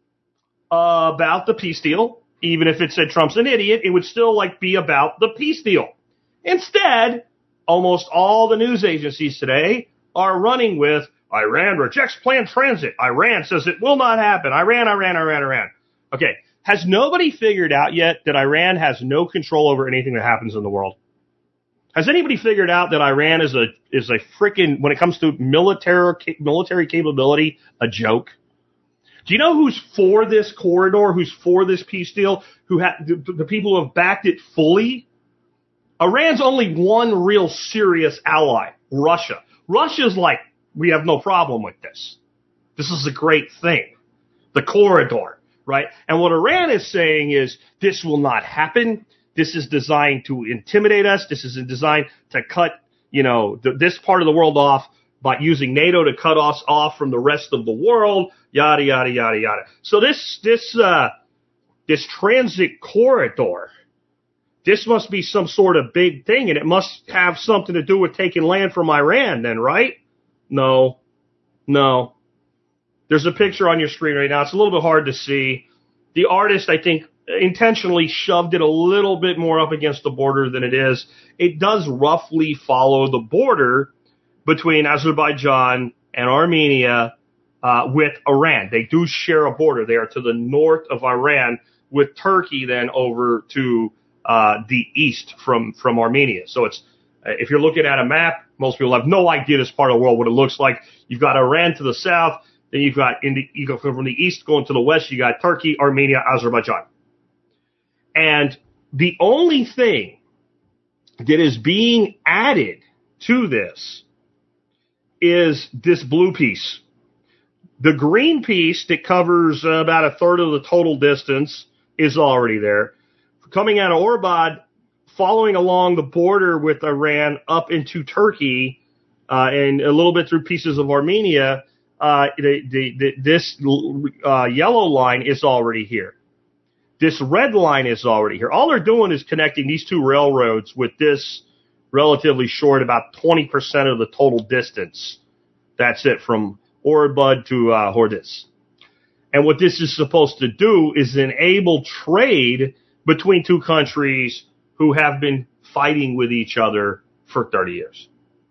uh, about the peace deal. Even if it said Trump's an idiot, it would still like be about the peace deal. Instead, almost all the news agencies today are running with Iran rejects planned transit. Iran says it will not happen. Iran, Iran, Iran, Iran. Okay. Has nobody figured out yet that Iran has no control over anything that happens in the world? Has anybody figured out that Iran is a is a freaking, when it comes to military military capability, a joke? Do you know who's for this corridor, who's for this peace deal, who ha- the, the people who have backed it fully? Iran's only one real serious ally, Russia. Russia's like, we have no problem with this. This is a great thing. The corridor, right? And what Iran is saying is, this will not happen. This is designed to intimidate us. This is designed to cut you know, th- this part of the world off by using NATO to cut us off from the rest of the world, yada, yada, yada, yada. So this, this, uh, this transit corridor, this must be some sort of big thing, and it must have something to do with taking land from Iran then, right? No, no. There's a picture on your screen right now. It's a little bit hard to see. The artist, I think, intentionally shoved it a little bit more up against the border than it is. It does roughly follow the border between Azerbaijan and Armenia uh, with Iran. They do share a border. They are to the north of Iran, with Turkey then over to uh, the east from, from Armenia. So it's uh, if you're looking at a map, most people have no idea this part of the world what it looks like. You've got Iran to the south, then you've got in the, you go from the east going to the west. You got Turkey, Armenia, Azerbaijan, and the only thing that is being added to this is this blue piece. The green piece that covers uh, about a third of the total distance is already there. Coming out of Orbad, following along the border with Iran up into Turkey, uh, and a little bit through pieces of Armenia, uh, the, the, the, this uh, yellow line is already here. This red line is already here. All they're doing is connecting these two railroads with this relatively short, about twenty percent of the total distance. That's it, from Orbad to uh, Hordiz. And what this is supposed to do is enable trade between two countries who have been fighting with each other for thirty years.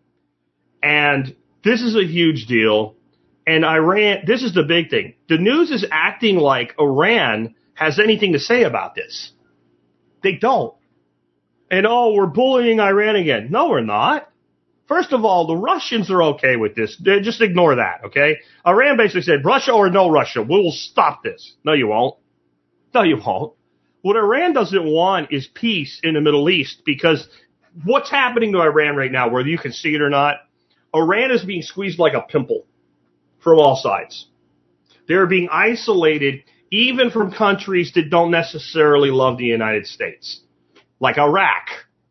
And this is a huge deal. And Iran, this is the big thing. The news is acting like Iran has anything to say about this. They don't. And, oh, we're bullying Iran again. No, we're not. First of all, the Russians are okay with this. They just ignore that, okay? Iran basically said, Russia or no Russia, we will stop this. No, you won't. No, you won't. What Iran doesn't want is peace in the Middle East, because what's happening to Iran right now, whether you can see it or not, Iran is being squeezed like a pimple from all sides. They're being isolated even from countries that don't necessarily love the United States, like Iraq,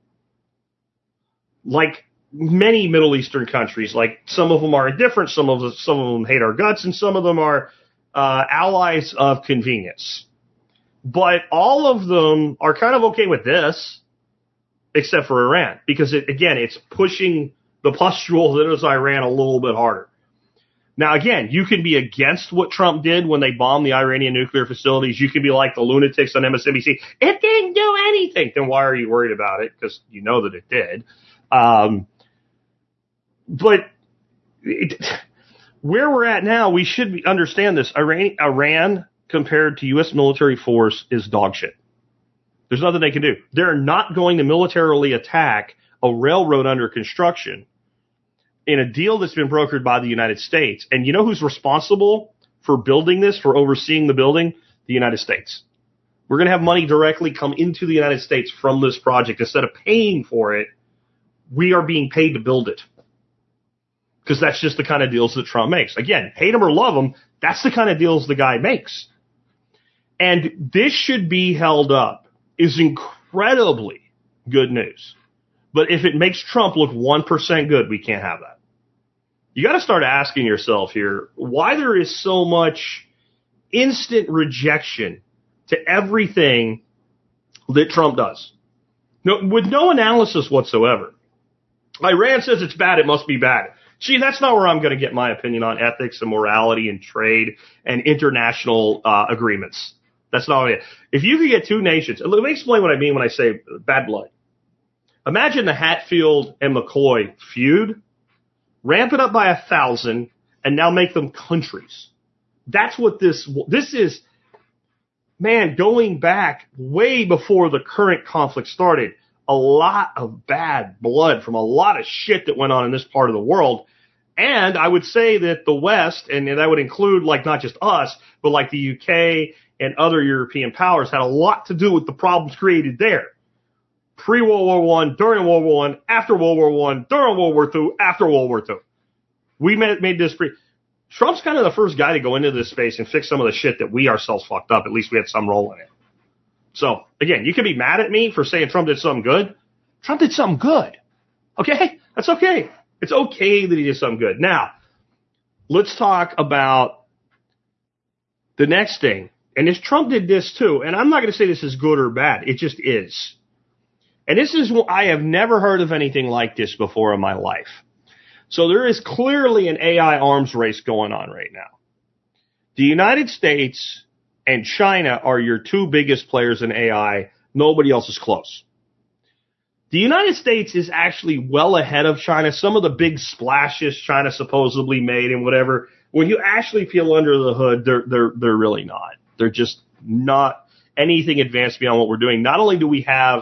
like many Middle Eastern countries. Like, some of them are indifferent, some of them, some of them hate our guts, and some of them are uh, allies of convenience. But all of them are kind of okay with this, except for Iran, because, it, again, it's pushing the pustule that is Iran a little bit harder. Now, again, you can be against what Trump did when they bombed the Iranian nuclear facilities. You can be like the lunatics on M S N B C. It didn't do anything. Then why are you worried about it? Because you know that it did. Um, but it, where we're at now, we should understand this. Iran, Iran, compared to U S military force, is dog shit. There's nothing they can do. They're not going to militarily attack a railroad under construction in a deal that's been brokered by the United States. And you know who's responsible for building this, for overseeing the building? The United States. We're going to have money directly come into the United States from this project. Instead of paying for it, we are being paid to build it. Because that's just the kind of deals that Trump makes. Again, hate him or love him, that's the kind of deals the guy makes. And this should be held up is incredibly good news. But if it makes Trump look one percent good, we can't have that. You got to start asking yourself here why there is so much instant rejection to everything that Trump does. No, with no analysis whatsoever. Iran says it's bad, it must be bad. Gee, that's not where I'm going to get my opinion on ethics and morality and trade and international uh, agreements. That's not it. If you could get two nations, let me explain what I mean when I say bad blood. Imagine the Hatfield and McCoy feud, ramp it up by a thousand, and now make them countries. That's what this, this is, man, going back way before the current conflict started, a lot of bad blood from a lot of shit that went on in this part of the world. And I would say that the West, and that would include like not just us, but like the U K and other European powers, had a lot to do with the problems created there. Pre-World War One, during World War One, after World War One, during World War Two, after World War Two. We made, made this pre. Trump's kind of the first guy to go into this space and fix some of the shit that we ourselves fucked up. At least we had some role in it. So, again, you can be mad at me for saying Trump did something good. Trump did something good. Okay? That's okay. It's okay that he did something good. Now, let's talk about the next thing. And this Trump did this too. And I'm not going to say this is good or bad. It just is. And this is, I have never heard of anything like this before in my life. So there is clearly an A I arms race going on right now. The United States and China are your two biggest players in A I. Nobody else is close. The United States is actually well ahead of China. Some of the big splashes China supposedly made and whatever, when you actually peel under the hood, they're, they're, they're really not. They're just not anything advanced beyond what we're doing. Not only do we have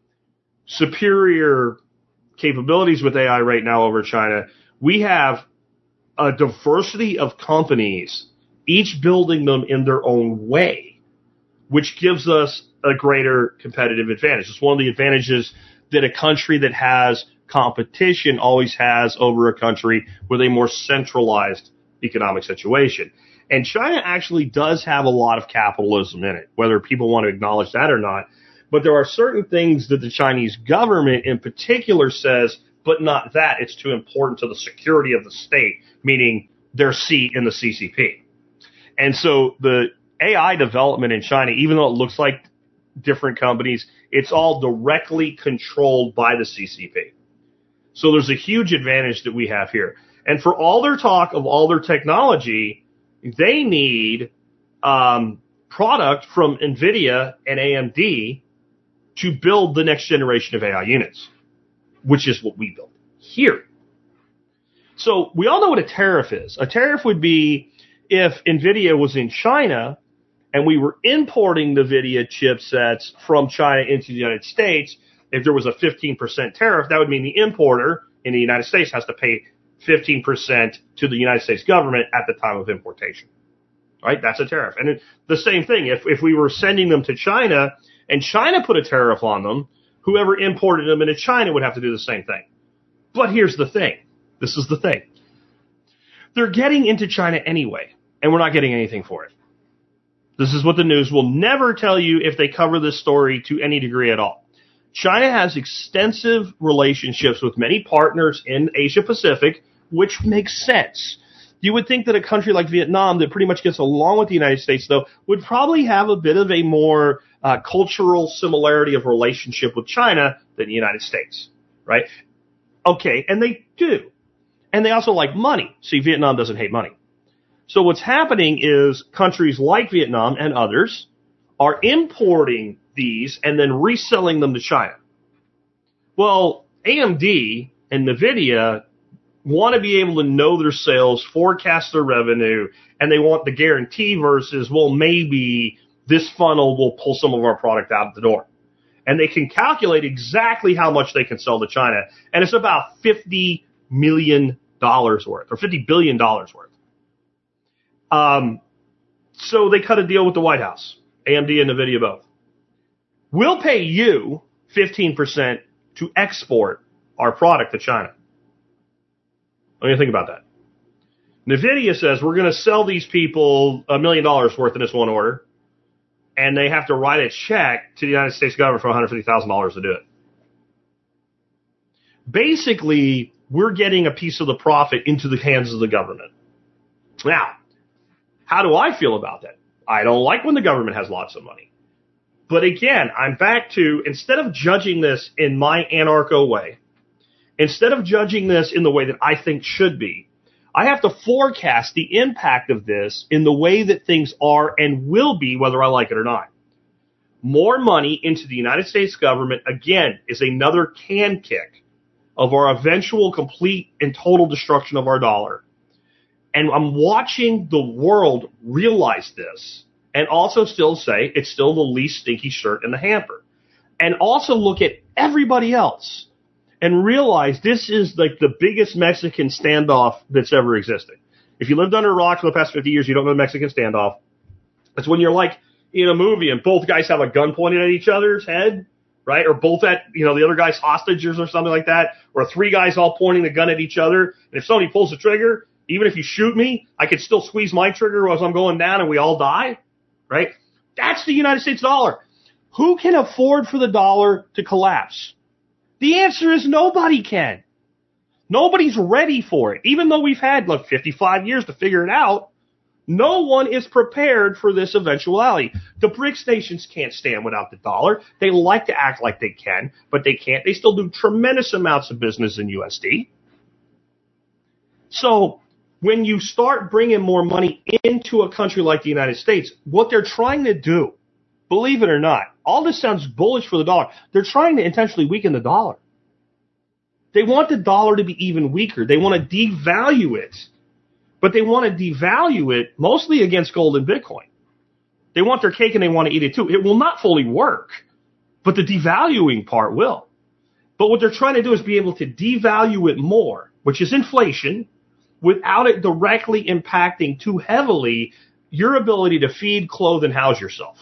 superior capabilities with A I right now over China, we have a diversity of companies, each building them in their own way, which gives us a greater competitive advantage. It's one of the advantages that a country that has competition always has over a country with a more centralized economic situation. And China actually does have a lot of capitalism in it, whether people want to acknowledge that or not. But there are certain things that the Chinese government in particular says, but not that. It's too important to the security of the state, meaning their seat in the C C P. And so the A I development in China, even though it looks like different companies, it's all directly controlled by the C C P. So there's a huge advantage that we have here. And for all their talk of all their technology, they need um, product from NVIDIA and A M D to build the next generation of A I units, which is what we build here. So we all know what a tariff is. A tariff would be if NVIDIA was in China and we were importing the NVIDIA chipsets from China into the United States. If there was a fifteen percent tariff, that would mean the importer in the United States has to pay fifteen percent to the United States government at the time of importation. Right? That's a tariff. And it, the same thing, if, if we were sending them to China and China put a tariff on them, whoever imported them into China would have to do the same thing. But here's the thing. This is the thing. They're getting into China anyway, and we're not getting anything for it. This is what the news will never tell you if they cover this story to any degree at all. China has extensive relationships with many partners in Asia Pacific, which makes sense. You would think that a country like Vietnam that pretty much gets along with the United States, though, would probably have a bit of a more uh, cultural similarity of relationship with China than the United States, right? Okay, and they do. And they also like money. See, Vietnam doesn't hate money. So what's happening is countries like Vietnam and others are importing these and then reselling them to China. Well, A M D and NVIDIA want to be able to know their sales, forecast their revenue, and they want the guarantee versus, well, maybe this funnel will pull some of our product out the door. And they can calculate exactly how much they can sell to China. And it's about fifty million dollars worth, or fifty billion dollars worth. Um, so they cut a deal with the White House, A M D and NVIDIA both. We'll pay you fifteen percent to export our product to China. What do you think about that? NVIDIA says we're going to sell these people a million dollars worth in this one order, and they have to write a check to the United States government for one hundred fifty thousand dollars to do it. Basically, we're getting a piece of the profit into the hands of the government. Now, how do I feel about that? I don't like when the government has lots of money. But again, I'm back to, instead of judging this in my anarcho way, instead of judging this in the way that I think should be, I have to forecast the impact of this in the way that things are and will be, whether I like it or not. More money into the United States government, again, is another can kick of our eventual complete and total destruction of our dollar. And I'm watching the world realize this and also still say it's still the least stinky shirt in the hamper. And also look at everybody else and realize this is like the biggest Mexican standoff that's ever existed. If you lived under a rock for the past fifty years, you don't know the Mexican standoff. It's when you're like in a movie and both guys have a gun pointed at each other's head, right? Or both at, you know, the other guy's hostages or something like that. Or three guys all pointing the gun at each other. And if somebody pulls the trigger, even if you shoot me, I could still squeeze my trigger as I'm going down and we all die, right? That's the United States dollar. Who can afford for the dollar to collapse? The answer is nobody can. Nobody's ready for it. Even though we've had like fifty-five years to figure it out, no one is prepared for this eventuality. The BRICS nations can't stand without the dollar. They like to act like they can, but they can't. They still do tremendous amounts of business in U S D. So when you start bringing more money into a country like the United States, what they're trying to do, believe it or not, all this sounds bullish for the dollar. They're trying to intentionally weaken the dollar. They want the dollar to be even weaker. They want to devalue it, but they want to devalue it mostly against gold and Bitcoin. They want their cake and they want to eat it too. It will not fully work, but the devaluing part will. But what they're trying to do is be able to devalue it more, which is inflation, without it directly impacting too heavily your ability to feed, clothe, and house yourself.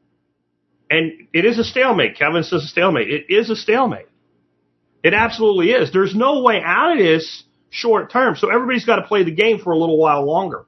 And it is a stalemate. Kevin says a stalemate. It is a stalemate. It absolutely is. There's no way out of this short term. So everybody's got to play the game for a little while longer.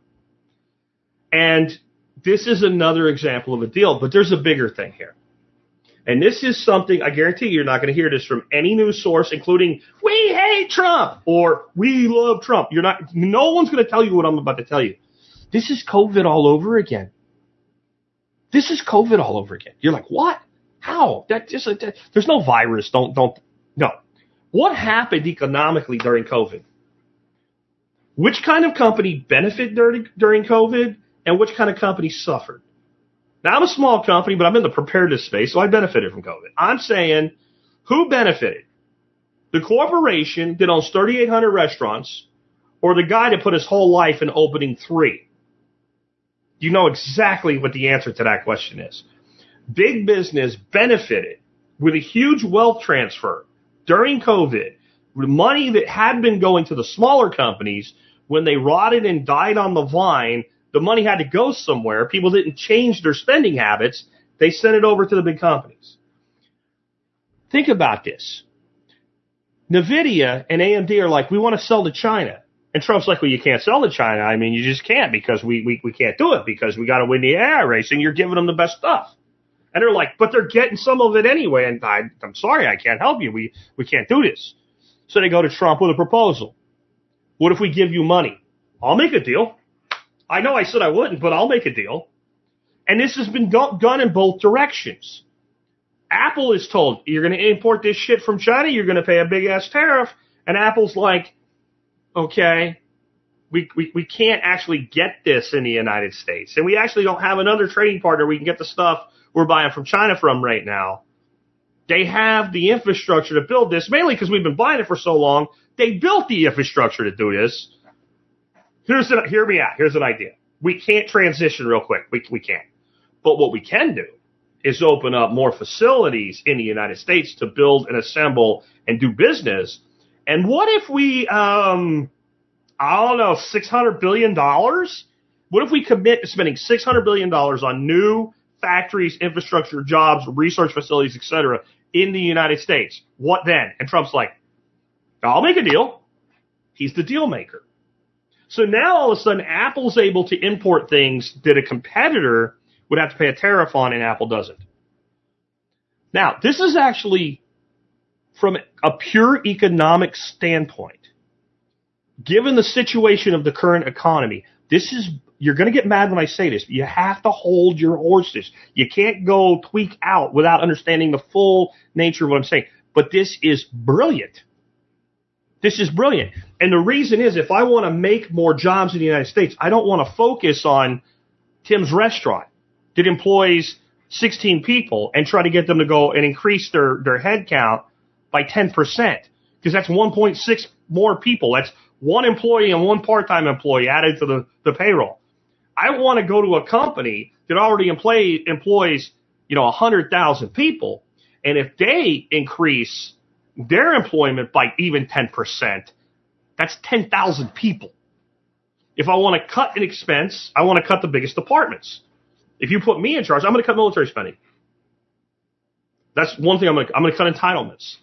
And this is another example of a deal, but there's a bigger thing here. And this is something, I guarantee you're not going to hear this from any news source, including, we hate Trump, or we love Trump. You're not, no one's going to tell you what I'm about to tell you. This is COVID all over again. This is COVID all over again. You're like, what? How? That just, that, there's no virus. Don't, don't, no. What happened economically during COVID? Which kind of company benefited during, during COVID, and which kind of company suffered? Now, I'm a small company, but I'm in the preparedness space, so I benefited from COVID. I'm saying, who benefited? The corporation that owns thirty-eight hundred restaurants, or the guy that put his whole life in opening three? You know exactly what the answer to that question is. Big business benefited with a huge wealth transfer during COVID, with money that had been going to the smaller companies. When they rotted and died on the vine, the money had to go somewhere. People didn't change their spending habits. They sent it over to the big companies. Think about this. NVIDIA and A M D are like, we want to sell to China. And Trump's like, well, you can't sell to China. I mean, you just can't because we, we, we can't do it because we got to win the A I race and you're giving them the best stuff. And they're like, but they're getting some of it anyway. And I, I'm sorry, I can't help you. We, we can't do this. So they go to Trump with a proposal. What if we give you money? I'll make a deal. I know I said I wouldn't, but I'll make a deal. And this has been done in both directions. Apple is told, you're going to import this shit from China, you're going to pay a big-ass tariff. And Apple's like, okay, we, we, we can't actually get this in the United States. And we actually don't have another trading partner we can get the stuff we're buying from China from right now. They have the infrastructure to build this, mainly because we've been buying it for so long. They built the infrastructure to do this. Here's an, hear me out. Here's an idea. We can't transition real quick. We, we can't. But what we can do is open up more facilities in the United States to build and assemble and do business. And what if we, um, I don't know, six hundred billion dollars? What if we commit to spending six hundred billion dollars on new factories, infrastructure, jobs, research facilities, et cetera, in the United States? What then? And Trump's like, I'll make a deal. He's the deal maker. So now all of a sudden Apple's able to import things that a competitor would have to pay a tariff on and Apple doesn't. Now, this is actually from a pure economic standpoint. Given the situation of the current economy, this is, you're going to get mad when I say this, but you have to hold your horses. You can't go tweak out without understanding the full nature of what I'm saying. But this is brilliant. This is brilliant. And the reason is, if I want to make more jobs in the United States, I don't want to focus on Tim's Restaurant that employs sixteen people and try to get them to go and increase their, their head count by ten percent. Because that's one point six more people. That's one employee and one part-time employee added to the, the payroll. I want to go to a company that already employ, employs, you know, one hundred thousand people. And if they increase their employment by even ten percent, that's ten thousand people. If I want to cut an expense, I want to cut the biggest departments. If you put me in charge, I'm going to cut military spending. That's one thing I'm going to, I'm going to cut entitlements.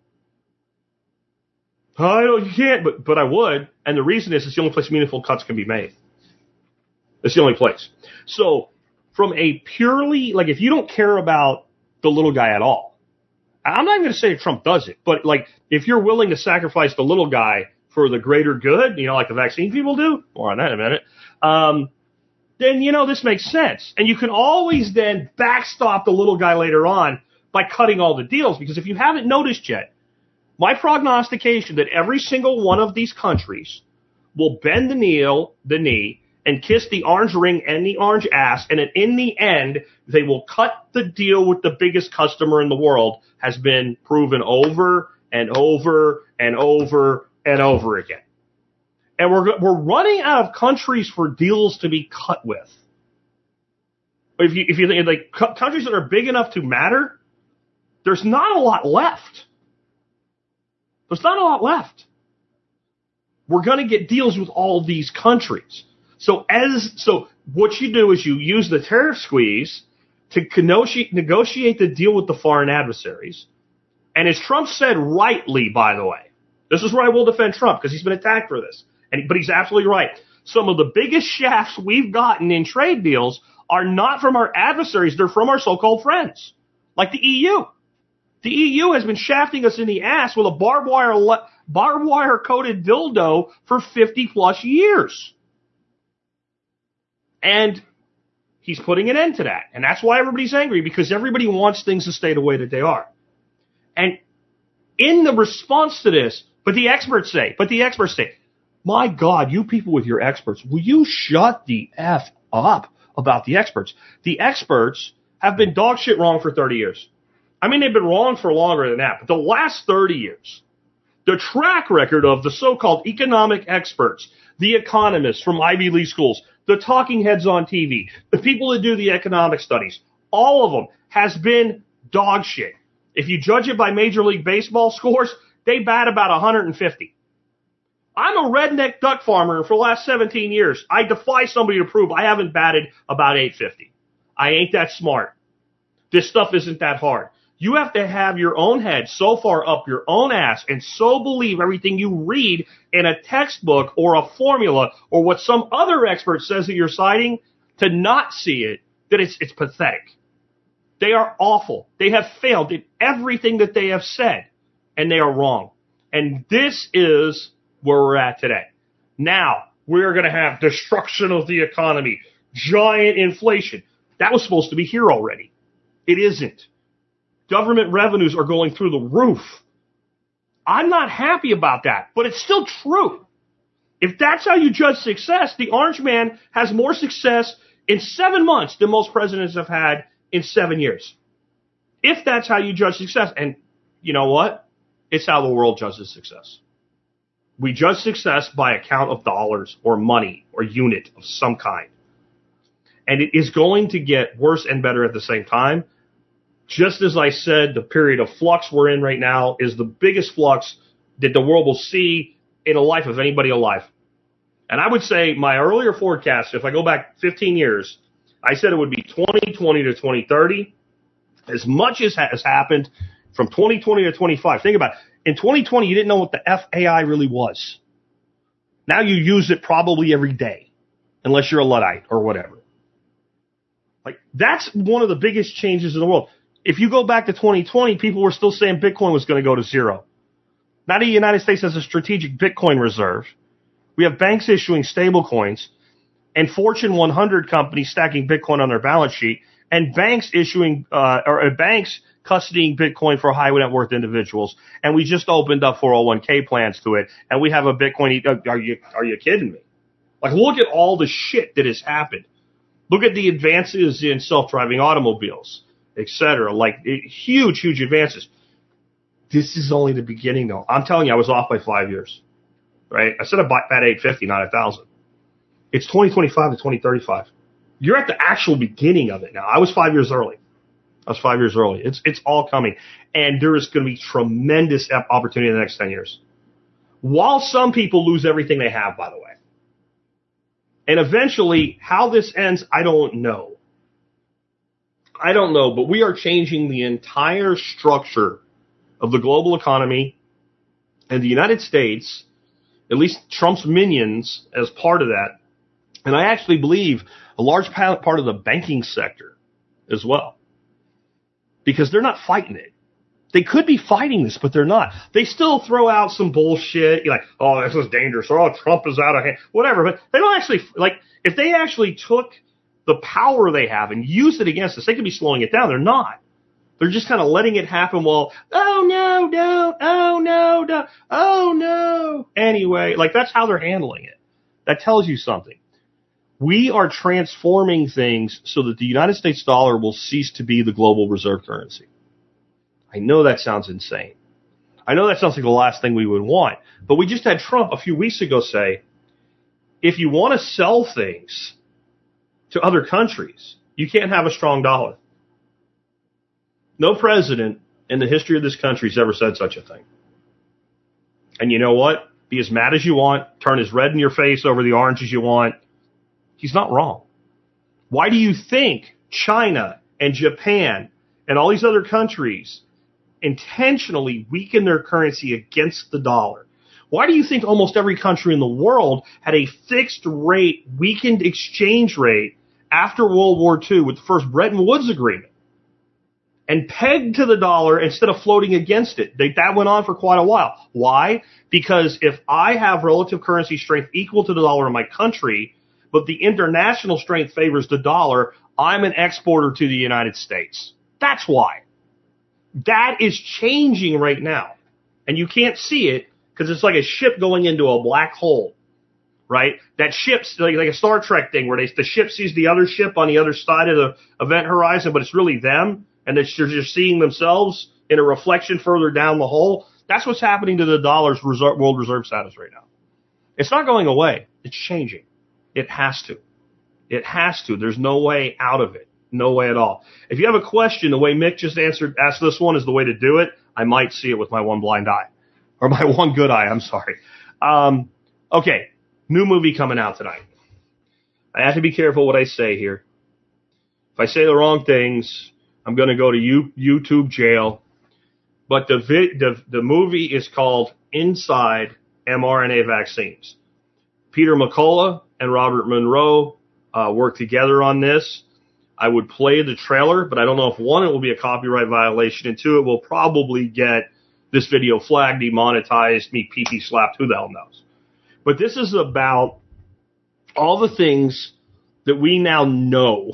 I know you can't, but, but I would. And the reason is it's the only place meaningful cuts can be made. It's the only place. So from a purely, like if you don't care about the little guy at all, I'm not even going to say Trump does it, but like if you're willing to sacrifice the little guy for the greater good, you know, like the vaccine people do, more on that in a minute, um, then, you know, this makes sense. And you can always then backstop the little guy later on by cutting all the deals, because if you haven't noticed yet, my prognostication that every single one of these countries will bend the knee, the knee and kiss the orange ring and the orange ass, and in the end, they will cut the deal with the biggest customer in the world, has been proven over and over and over and over again. And we're we're running out of countries for deals to be cut with. If you if you think like countries that are big enough to matter, there's not a lot left. There's not a lot left. We're going to get deals with all these countries. So as so, what you do is you use the tariff squeeze to negotiate, negotiate the deal with the foreign adversaries. And as Trump said rightly, by the way, this is where I will defend Trump because he's been attacked for this. And but he's absolutely right. Some of the biggest shafts we've gotten in trade deals are not from our adversaries; they're from our so-called friends, like the E U. The E U has been shafting us in the ass with a barbed wire, barbed wire coated dildo for fifty plus years. And he's putting an end to that. And that's why everybody's angry, because everybody wants things to stay the way that they are. And in the response to this, but the experts say, but the experts say, my God, you people with your experts, will you shut the F up about the experts? The experts have been dog shit wrong for thirty years. I mean, they've been wrong for longer than that, but the last thirty years, the track record of the so-called economic experts, the economists from Ivy League schools, the talking heads on T V, the people that do the economic studies, all of them has been dog shit. If you judge it by Major League Baseball scores, they bat about one hundred fifty. I'm a redneck duck farmer for the last seventeen years. I defy somebody to prove I haven't batted about eight fifty. I ain't that smart. This stuff isn't that hard. You have to have your own head so far up your own ass and so believe everything you read in a textbook or a formula or what some other expert says that you're citing to not see it, that it's, it's pathetic. They are awful. They have failed in everything that they have said, and they are wrong. And this is where we're at today. Now, we're going to have destruction of the economy, giant inflation. That was supposed to be here already. It isn't. Government revenues are going through the roof. I'm not happy about that, but it's still true. If that's how you judge success, the Orange Man has more success in seven months than most presidents have had in seven years. If that's how you judge success, and you know what? It's how the world judges success. We judge success by a count of dollars or money or unit of some kind. And it is going to get worse and better at the same time. Just as I said, the period of flux we're in right now is the biggest flux that the world will see in the life of anybody alive. And I would say my earlier forecast, if I go back fifteen years, I said it would be twenty twenty to twenty thirty. As much as has happened from twenty twenty to twenty-five. Think about it. In twenty twenty, you didn't know what the F A I really was. Now you use it probably every day, unless you're a Luddite or whatever. Like, that's one of the biggest changes in the world. If you go back to twenty twenty, people were still saying Bitcoin was going to go to zero. Now the United States has a strategic Bitcoin reserve. We have banks issuing stable coins and Fortune one hundred companies stacking Bitcoin on their balance sheet and banks issuing, uh, or uh, banks custodying Bitcoin for high net worth individuals. And we just opened up four oh one k plans to it. And we have a Bitcoin. Uh, are you, are you kidding me? Like, look at all the shit that has happened. Look at the advances in self-driving automobiles, et cetera. Like, it, huge, huge advances. This is only the beginning, though. I'm telling you, I was off by five years, right? I said I bought at eight fifty, not one thousand. It's twenty twenty-five to twenty thirty-five. You're at the actual beginning of it now. I was five years early. I was five years early. It's it's all coming. And there is going to be tremendous opportunity in the next ten years. While some people lose everything they have, by the way. And eventually, how this ends, I don't know. I don't know, but we are changing the entire structure of the global economy, and the United States, at least Trump's minions, as part of that, and I actually believe a large part of the banking sector as well, because they're not fighting it. They could be fighting this, but they're not. They still throw out some bullshit. You're like, oh, this is dangerous. Oh, Trump is out of hand. Whatever. But they don't actually, like, if they actually took the power they have and used it against us, they could be slowing it down. They're not. They're just kind of letting it happen while, oh, no, don't. Oh, no, don't. Oh, no. Anyway, like, that's how they're handling it. That tells you something. We are transforming things so that the United States dollar will cease to be the global reserve currency. I know that sounds insane. I know that sounds like the last thing we would want. But we just had Trump a few weeks ago say, if you want to sell things to other countries, you can't have a strong dollar. No president in the history of this country has ever said such a thing. And you know what? Be as mad as you want, turn as red in your face over the orange as you want. He's not wrong. Why do you think China and Japan and all these other countries intentionally weaken their currency against the dollar? Why do you think almost every country in the world had a fixed rate, weakened exchange rate after World War Two with the first Bretton Woods Agreement and pegged to the dollar instead of floating against it? They, that went on for quite a while. Why? Because if I have relative currency strength equal to the dollar in my country, but the international strength favors the dollar, I'm an exporter to the United States. That's why. That is changing right now. And you can't see it because it's like a ship going into a black hole, right? That ship's like, like a Star Trek thing where they, the ship sees the other ship on the other side of the event horizon, but it's really them, and they're just seeing themselves in a reflection further down the hole. That's what's happening to the dollar's reserve, world reserve status right now. It's not going away. It's changing. It has to. It has to. There's no way out of it. No way at all. If you have a question, the way Mick just answered, asked this one is the way to do it. I might see it with my one blind eye. Or my one good eye, I'm sorry. Um, okay, new movie coming out tonight. I have to be careful what I say here. If I say the wrong things, I'm going to go to you, YouTube jail. But the, vi- the the movie is called Inside mRNA Vaccines. Peter McCullough and Robert Monroe uh, worked together on this. I would play the trailer, but I don't know if, one, it will be a copyright violation, and two, it will probably get this video flagged, demonetized, me P P slapped, who the hell knows. But this is about all the things that we now know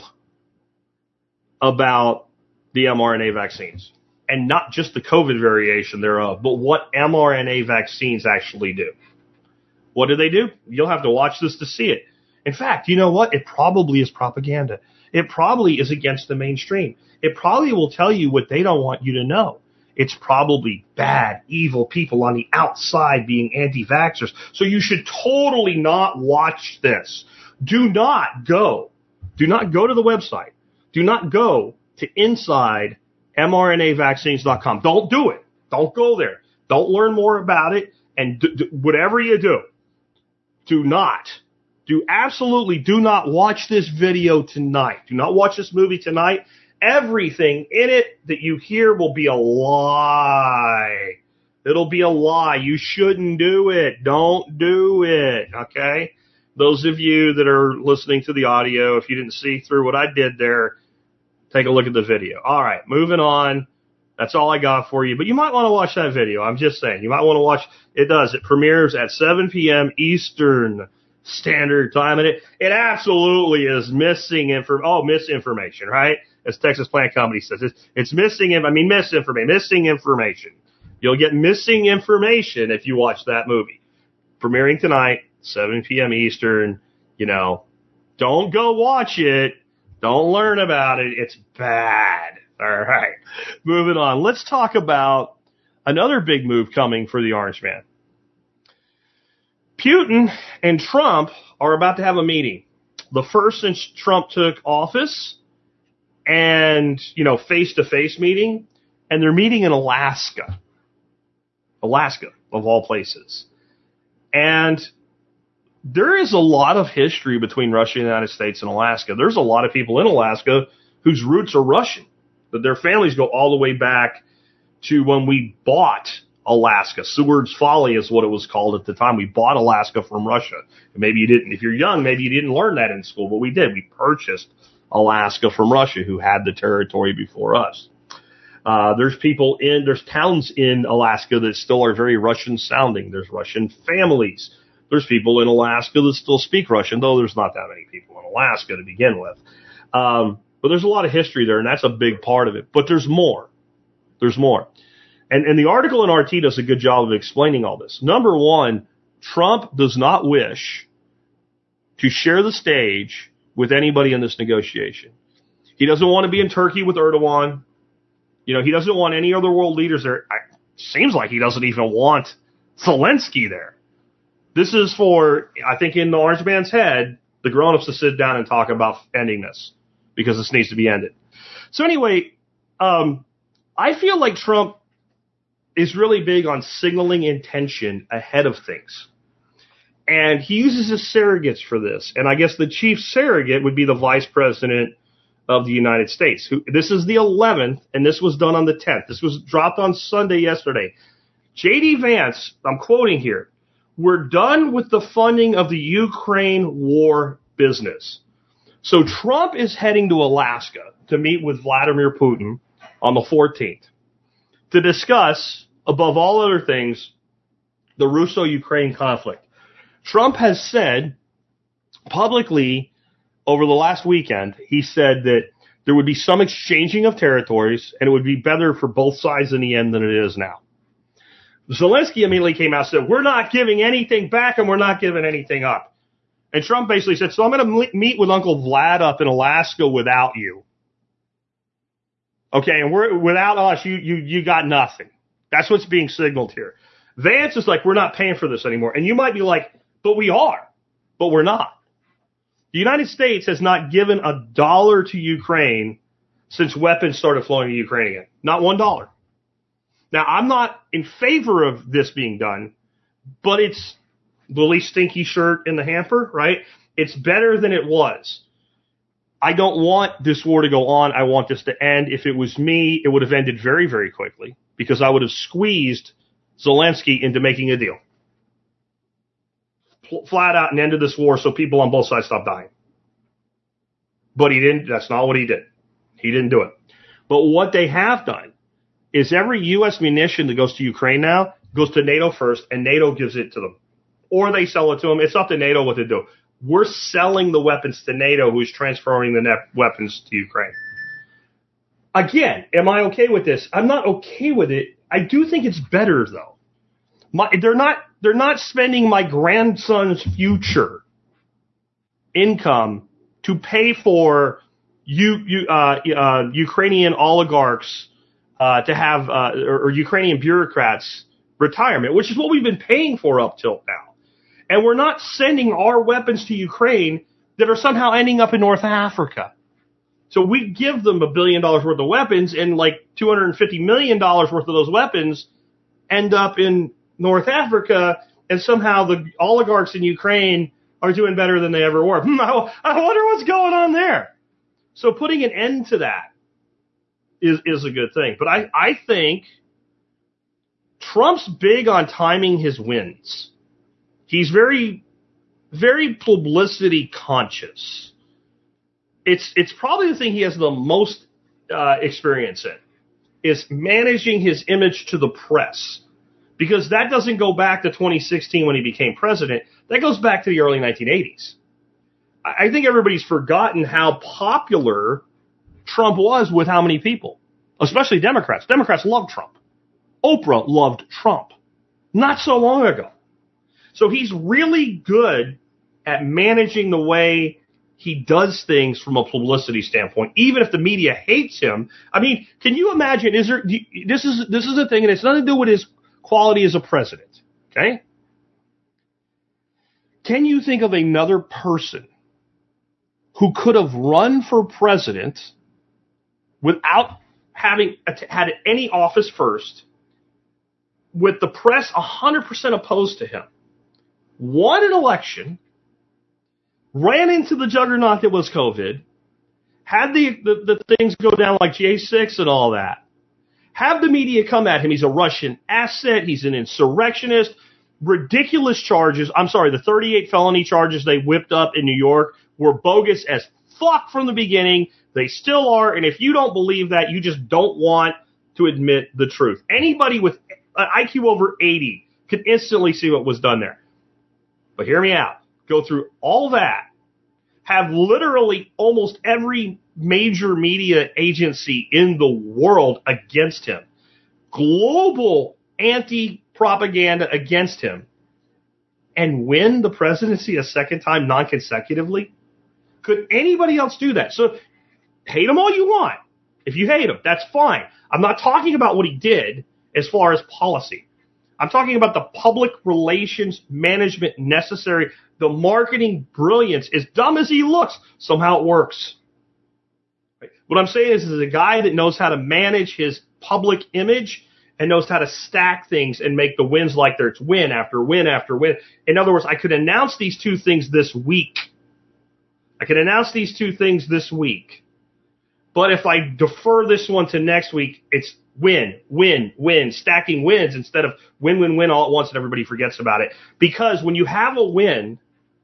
about the mRNA vaccines. And not just the COVID variation thereof, but what mRNA vaccines actually do. What do they do? You'll have to watch this to see it. In fact, you know what? It probably is propaganda. It probably is against the mainstream. It probably will tell you what they don't want you to know. It's probably bad, evil people on the outside being anti-vaxxers. So you should totally not watch this. Do not go. Do not go to the website. Do not go to inside m R N A vaccines dot com. Don't do it. Don't go there. Don't learn more about it. And do, do, whatever you do, do not, do absolutely do not watch this video tonight. Do not watch this movie tonight. Everything in it that you hear will be a lie. It'll be a lie. You shouldn't do it. Don't do it. Okay? Those of you that are listening to the audio, if you didn't see through what I did there, take a look at the video. All right, moving on. That's all I got for you. But you might want to watch that video. I'm just saying. You might want to watch. It does. It premieres at seven p.m. Eastern Standard Time. And it, it absolutely is missing info. Oh, misinformation, right? As Texas Plant Company says. It's, it's missing, I mean, misinformation. Missing information. You'll get missing information if you watch that movie. Premiering tonight, seven p.m. Eastern. You know, don't go watch it. Don't learn about it. It's bad. All right. Moving on. Let's talk about another big move coming for the Orange Man. Putin and Trump are about to have a meeting. The first since Trump took office and, you know, face-to-face meeting. And they're meeting in Alaska. Alaska, of all places. And there is a lot of history between Russia and the United States and Alaska. There's a lot of people in Alaska whose roots are Russian. That their families go all the way back to when we bought Alaska. Seward's Folly is what it was called at the time. We bought Alaska from Russia. Maybe you didn't. If you're young, maybe you didn't learn that in school, but we did. We purchased Alaska from Russia, who had the territory before us. Uh, there's people in, there's towns in Alaska that still are very Russian sounding. There's Russian families. There's people in Alaska that still speak Russian, though there's not that many people in Alaska to begin with. Um, but there's a lot of history there, and that's a big part of it. But there's more. There's more. And, and the article in R T does a good job of explaining all this. Number one, Trump does not wish to share the stage with anybody in this negotiation. He doesn't want to be in Turkey with Erdogan. You know, he doesn't want any other world leaders there. It seems like he doesn't even want Zelensky there. This is for, I think in the orange man's head, the grown-ups to sit down and talk about ending this because this needs to be ended. So anyway, um, I feel like Trump is really big on signaling intention ahead of things. And he uses his surrogates for this. And I guess the chief surrogate would be the vice president of the United States. Who, this is the eleventh, and this was done on the tenth. This was dropped on Sunday yesterday. J D Vance, I'm quoting here, "We're done with the funding of the Ukraine war business." So Trump is heading to Alaska to meet with Vladimir Putin on the fourteenth to discuss, above all other things, the Russo-Ukraine conflict. Trump has said publicly over the last weekend, he said that there would be some exchanging of territories and it would be better for both sides in the end than it is now. Zelensky immediately came out and said, "We're not giving anything back and we're not giving anything up." And Trump basically said, "So I'm going to meet with Uncle Vlad up in Alaska without you. Okay, and we're without us, you you you got nothing." That's what's being signaled here. Vance is like, "We're not paying for this anymore." And you might be like, "But we are." But we're not. The United States has not given a dollar to Ukraine since weapons started flowing to Ukraine again. Not one dollar. Now, I'm not in favor of this being done, but it's the least stinky shirt in the hamper, right? It's better than it was. I don't want this war to go on. I want this to end. If it was me, it would have ended very, very quickly because I would have squeezed Zelensky into making a deal. Flat out and ended this war so people on both sides stop dying. But he didn't. That's not what he did. He didn't do it. But what they have done is every U S munition that goes to Ukraine now goes to NATO first, and NATO gives it to them. Or they sell it to them. It's up to NATO what to do. We're selling the weapons to NATO, who's transferring the net weapons to Ukraine. Again, am I okay with this? I'm not okay with it. I do think it's better, though. My, they're not. They're not spending my grandson's future income to pay for you, you, uh, uh, Ukrainian oligarchs uh, to have uh, or, or Ukrainian bureaucrats retirement, which is what we've been paying for up till now. And we're not sending our weapons to Ukraine that are somehow ending up in North Africa. So we give them a billion dollars worth of weapons, and like two hundred fifty million dollars worth of those weapons end up in North Africa, and somehow the oligarchs in Ukraine are doing better than they ever were. Hmm, I, I wonder what's going on there. So putting an end to that is, is a good thing. But I, I think Trump's big on timing his wins. He's very, very publicity conscious. It's, it's probably the thing he has the most uh, experience in, is managing his image to the press. Because that doesn't go back to twenty sixteen when he became president. That goes back to the early nineteen eighties. I think everybody's forgotten how popular Trump was with how many people, especially Democrats. Democrats love Trump. Oprah loved Trump not so long ago. So he's really good at managing the way he does things from a publicity standpoint, even if the media hates him. I mean, can you imagine? Is there this is this is a thing, and it's nothing to do with his quality as a president, okay? Can you think of another person who could have run for president without having had any office first, with the press one hundred percent opposed to him, won an election, ran into the juggernaut that was COVID, had the, the, the things go down like J six and all that, have the media come at him? He's a Russian asset. He's an insurrectionist. Ridiculous charges. I'm sorry, the thirty-eight felony charges they whipped up in New York were bogus as fuck from the beginning. They still are. And if you don't believe that, you just don't want to admit the truth. Anybody with an I Q over eighty could instantly see what was done there. But hear me out. Go through all that. Have literally almost every major media agency in the world against him. Global anti-propaganda against him. And win the presidency a second time non-consecutively? Could anybody else do that? So hate him all you want. If you hate him, that's fine. I'm not talking about what he did as far as policy. I'm talking about the public relations management necessary, the marketing brilliance. As dumb as he looks, somehow it works. What I'm saying is, is a guy that knows how to manage his public image and knows how to stack things and make the wins like there's win after win after win. In other words, I could announce these two things this week. I could announce these two things this week. But if I defer this one to next week, it's win, win, win, stacking wins instead of win, win, win all at once and everybody forgets about it. Because when you have a win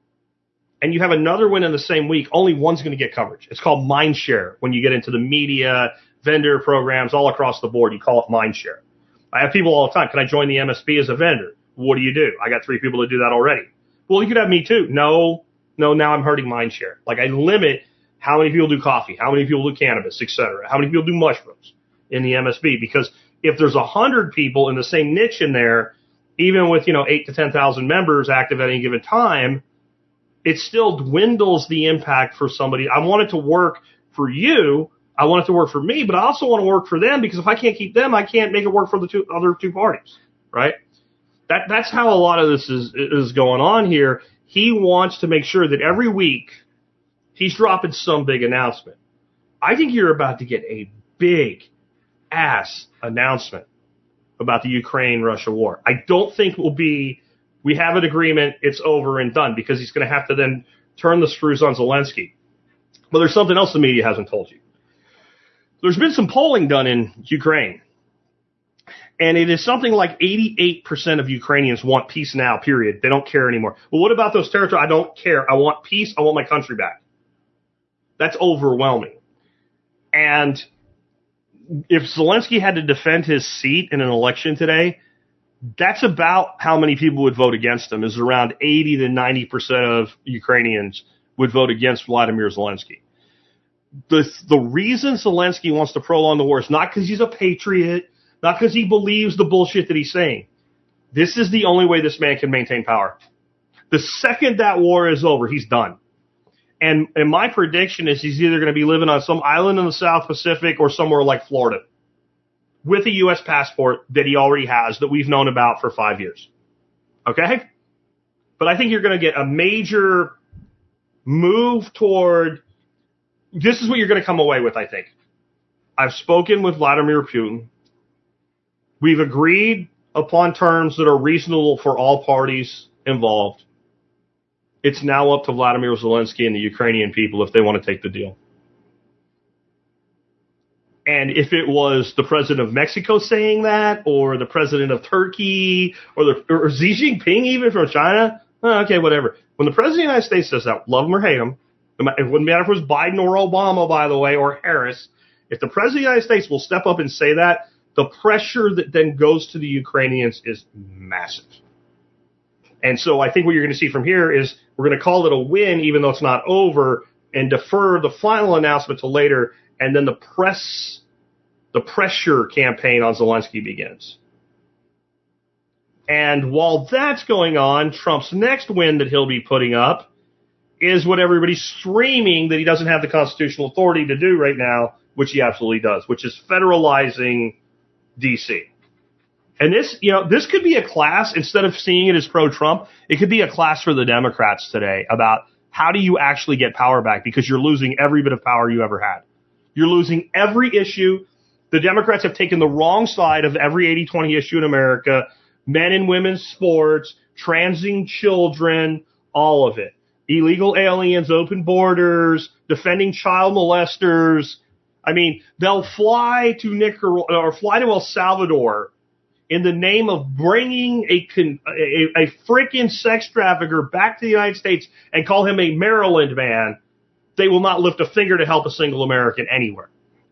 and you have another win in the same week, only one's going to get coverage. It's called mind share. When you get into the media, vendor programs all across the board, you call it mind share. I have people all the time. Can I join the M S P as a vendor? What do you do? I got three people to do that already. Well, you could have me too. No, no, now I'm hurting mind share. Like I limit how many people do coffee, how many people do cannabis, et cetera. How many people do mushrooms in the M S B? Because if there's a hundred people in the same niche in there, even with, you know, eight to ten thousand members active at any given time, it still dwindles the impact for somebody. I want it to work for you. I want it to work for me, but I also want to work for them because if I can't keep them, I can't make it work for the two other two parties, right? That that's how a lot of this is is going on here. He wants to make sure that every week he's dropping some big announcement. I think you're about to get a big ass announcement about the Ukraine-Russia war. I don't think it will be, we have an agreement, it's over and done, because he's going to have to then turn the screws on Zelensky. But there's something else the media hasn't told you. There's been some polling done in Ukraine, and it is something like eighty-eight percent of Ukrainians want peace now, period. They don't care anymore. Well, what about those territories? I don't care. I want peace. I want my country back. That's overwhelming. And if Zelensky had to defend his seat in an election today, that's about how many people would vote against him, is around eighty to ninety percent of Ukrainians would vote against Vladimir Zelensky. The, the reason Zelensky wants to prolong the war is not because he's a patriot, not because he believes the bullshit that he's saying. This is the only way this man can maintain power. The second that war is over, he's done. And, and my prediction is he's either going to be living on some island in the South Pacific or somewhere like Florida with a U S passport that he already has that we've known about for five years. Okay? But I think you're going to get a major move toward, this is what you're going to come away with, I think. I've spoken with Vladimir Putin. We've agreed upon terms that are reasonable for all parties involved. It's now up to Vladimir Zelensky and the Ukrainian people if they want to take the deal. And if it was the president of Mexico saying that, or the president of Turkey, or, the, or Xi Jinping even from China, oh, okay, whatever. When the president of the United States says that, love him or hate him, it wouldn't matter if it was Biden or Obama, by the way, or Harris. If the president of the United States will step up and say that, the pressure that then goes to the Ukrainians is massive. And so I think what you're going to see from here is we're going to call it a win, even though it's not over, and defer the final announcement to later, and then the press, the pressure campaign on Zelensky begins. And while that's going on, Trump's next win that he'll be putting up is what everybody's screaming that he doesn't have the constitutional authority to do right now, which he absolutely does, which is federalizing D C. And this, you know, this could be a class, instead of seeing it as pro-Trump, it could be a class for the Democrats today about how do you actually get power back, because you're losing every bit of power you ever had. You're losing every issue. The Democrats have taken the wrong side of every eighty twenty issue in America, men and women's sports, transing children, all of it. Illegal aliens, open borders, defending child molesters. I mean, they'll fly to Nicaragua or fly to El Salvador in the name of bringing a, a, a freaking sex trafficker back to the United States and call him a Maryland man. They will not lift a finger to help a single American anywhere.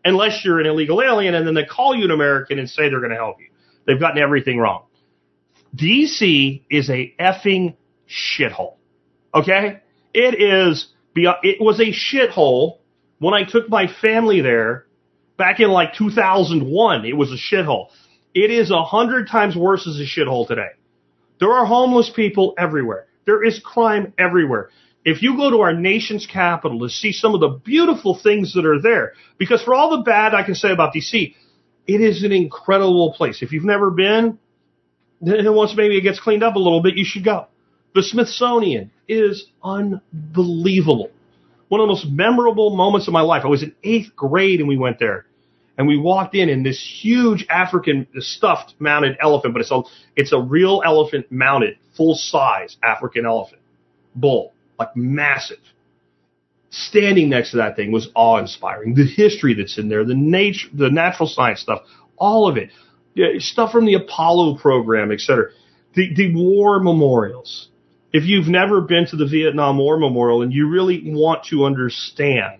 unless you're an illegal alien, and then they call you an American and say they're going to help you. They've gotten everything wrong. D C is a effing shithole. Okay? It is, beyond, it was a shithole when I took my family there back in like two thousand one. It was a shithole. It is a hundred times worse as a shithole today. There are homeless people everywhere. There is crime everywhere. If you go to our nation's capital to see some of the beautiful things that are there, because for all the bad I can say about D C, it is an incredible place. If you've never been, then once maybe it gets cleaned up a little bit, you should go. The Smithsonian is unbelievable. One of the most memorable moments of my life. I was in eighth grade and we went there. And we walked in in this huge African stuffed mounted elephant, but it's a, it's a real elephant mounted, full-size African elephant. Bull. Like massive. Standing next to that thing was awe-inspiring. The history that's in there, the nature, the natural science stuff, all of it. Stuff from the Apollo program, et cetera. The, the war memorials. If you've never been to the Vietnam War Memorial and you really want to understand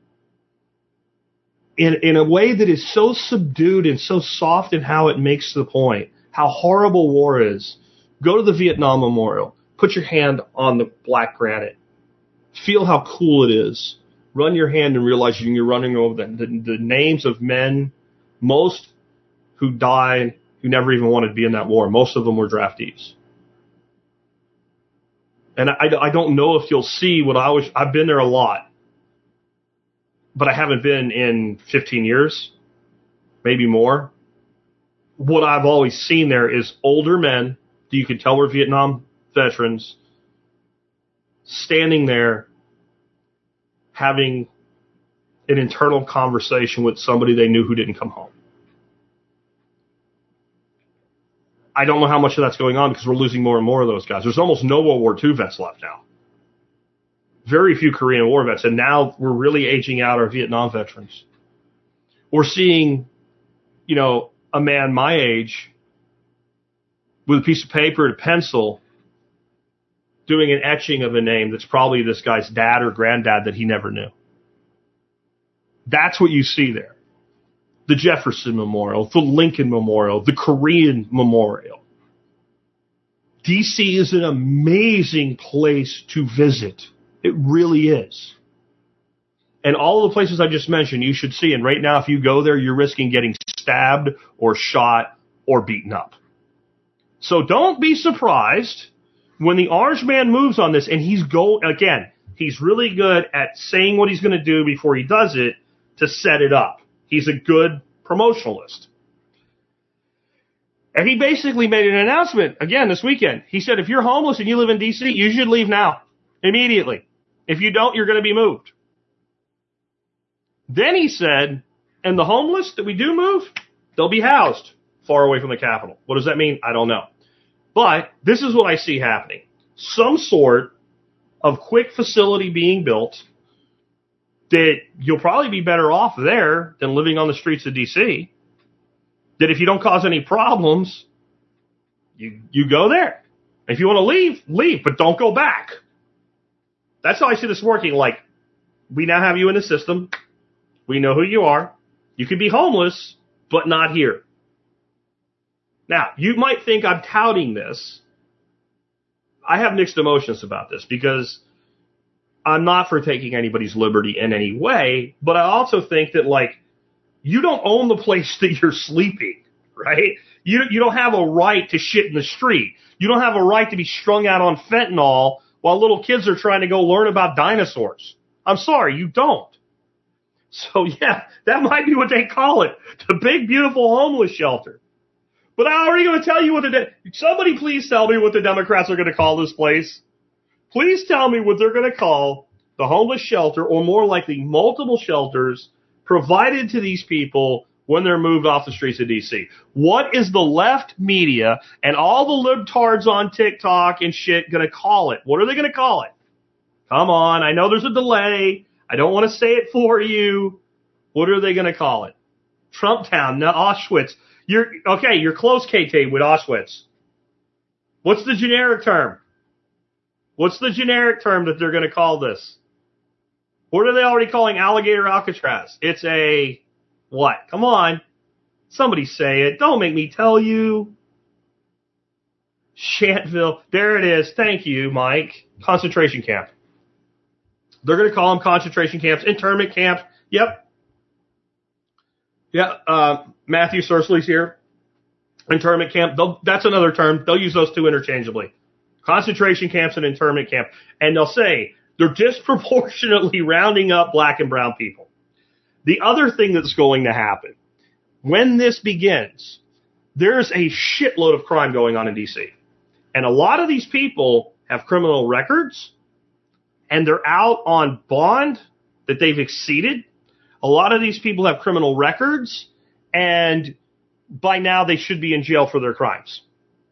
in, in a way that is so subdued and so soft in how it makes the point, how horrible war is, go to the Vietnam Memorial. Put your hand on the black granite. Feel how cool it is. Run your hand and realize you're running over the, the, the names of men, most who died, who never even wanted to be in that war. Most of them were draftees. And I, I don't know if you'll see what I was, I've been there a lot, but I haven't been in fifteen years, maybe more. What I've always seen there is older men that you could tell were Vietnam veterans standing there having an internal conversation with somebody they knew who didn't come home. I don't know how much of that's going on because we're losing more and more of those guys. There's almost no World War Two vets left now. Very few Korean War vets. And now we're really aging out our Vietnam veterans. We're seeing, you know, a man my age with a piece of paper and a pencil doing an etching of a name that's probably this guy's dad or granddad that he never knew. That's what you see there. The Jefferson Memorial, the Lincoln Memorial, the Korean Memorial. D C is an amazing place to visit. It really is. And all the places I just mentioned, you should see. And right now, if you go there, you're risking getting stabbed or shot or beaten up. So don't be surprised when the Orange Man moves on this, and he's go again, he's really good at saying what he's going to do before he does it to set it up. He's a good promotionalist. And he basically made an announcement, again, this weekend. He said, if you're homeless and you live in D C, you should leave now, immediately. If you don't, you're going to be moved. Then he said, and the homeless that we do move, they'll be housed far away from the Capitol. What does that mean? I don't know. But this is what I see happening. Some sort of quick facility being built that you'll probably be better off there than living on the streets of D C. That if you don't cause any problems, you you go there. If you want to leave, leave, but don't go back. That's how I see this working. Like, we now have you in the system. We know who you are. You can be homeless, but not here. Now, you might think I'm touting this. I have mixed emotions about this because I'm not for taking anybody's liberty in any way, but I also think that, like, you don't own the place that you're sleeping, right? You, you don't have a right to shit in the street. You don't have a right to be strung out on fentanyl while little kids are trying to go learn about dinosaurs. I'm sorry, you don't. So, yeah, that might be what they call it, the big, beautiful homeless shelter. But I'm already going to tell you what the de- – somebody please tell me what the Democrats are going to call this place. Please tell me what they're going to call the homeless shelter, or more likely multiple shelters provided to these people when they're moved off the streets of D C. What is the left media and all the libtards on TikTok and shit going to call it? What are they going to call it? Come on. I know there's a delay. I don't want to say it for you. What are they going to call it? Trump Town, no, Auschwitz. You're okay, you're close, K T, with Auschwitz. What's the generic term? What's the generic term that they're going to call this? What are they already calling Alligator Alcatraz? It's a What? Come on. Somebody say it. Don't make me tell you. Shantville. There it is. Thank you, Mike. Concentration camp. They're going to call them concentration camps. Internment camps. Yep. Yeah. Uh, Matthew Sursley's here. Internment camp. They'll, that's another term. They'll use those two interchangeably. Concentration camps and internment camp. And they'll say they're disproportionately rounding up black and brown people. The other thing that's going to happen, when this begins, there's a shitload of crime going on in D C. And a lot of these people have criminal records, and they're out on bond that they've exceeded. A lot of these people have criminal records, and by now they should be in jail for their crimes.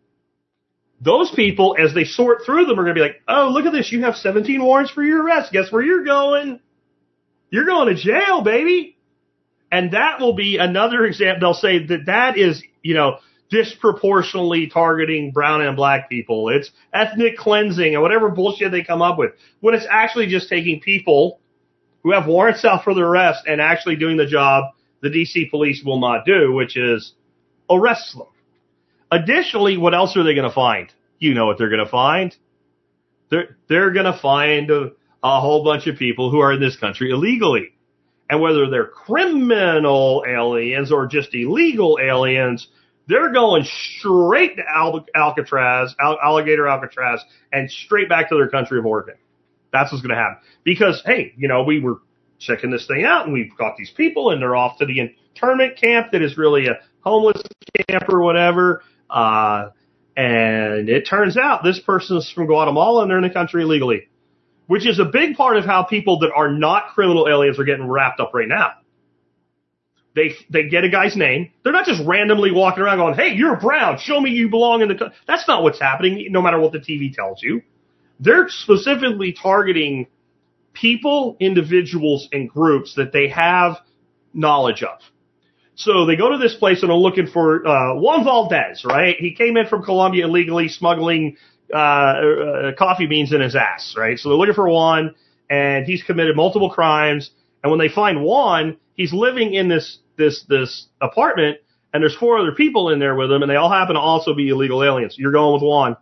Those people, as they sort through them, are going to be like, oh, look at this. You have seventeen warrants for your arrest. Guess where you're going? You're going to jail, baby. And that will be another example. They'll say that that is, you know, disproportionately targeting brown and black people. It's ethnic cleansing and whatever bullshit they come up with. When it's actually just taking people who have warrants out for their arrest and actually doing the job the D C police will not do, which is arrest them. Additionally, what else are they going to find? You know what they're going to find. They're, they're going to find a, a whole bunch of people who are in this country illegally. And whether they're criminal aliens or just illegal aliens, they're going straight to Al- Alcatraz, Al- Alligator Alcatraz, and straight back to their country of origin. That's what's going to happen. Because, hey, you know, we were checking this thing out, and we've got these people, and they're off to the internment camp that is really a homeless camp or whatever. Uh, and it turns out this person's from Guatemala, and they're in the country illegally, which is a big part of how people that are not criminal aliens are getting wrapped up right now. They they get a guy's name. They're not just randomly walking around going, hey, you're brown. Show me you belong in the country. That's not what's happening, no matter what the T V tells you. They're specifically targeting people, individuals, and groups that they have knowledge of. So they go to this place and are looking for uh, Juan Valdez, right? He came in from Colombia illegally smuggling uh, uh, coffee beans in his ass, right? So they're looking for Juan, and he's committed multiple crimes. And when they find Juan, he's living in this this this apartment, and there's four other people in there with him, and they all happen to also be illegal aliens. You're going with Juan.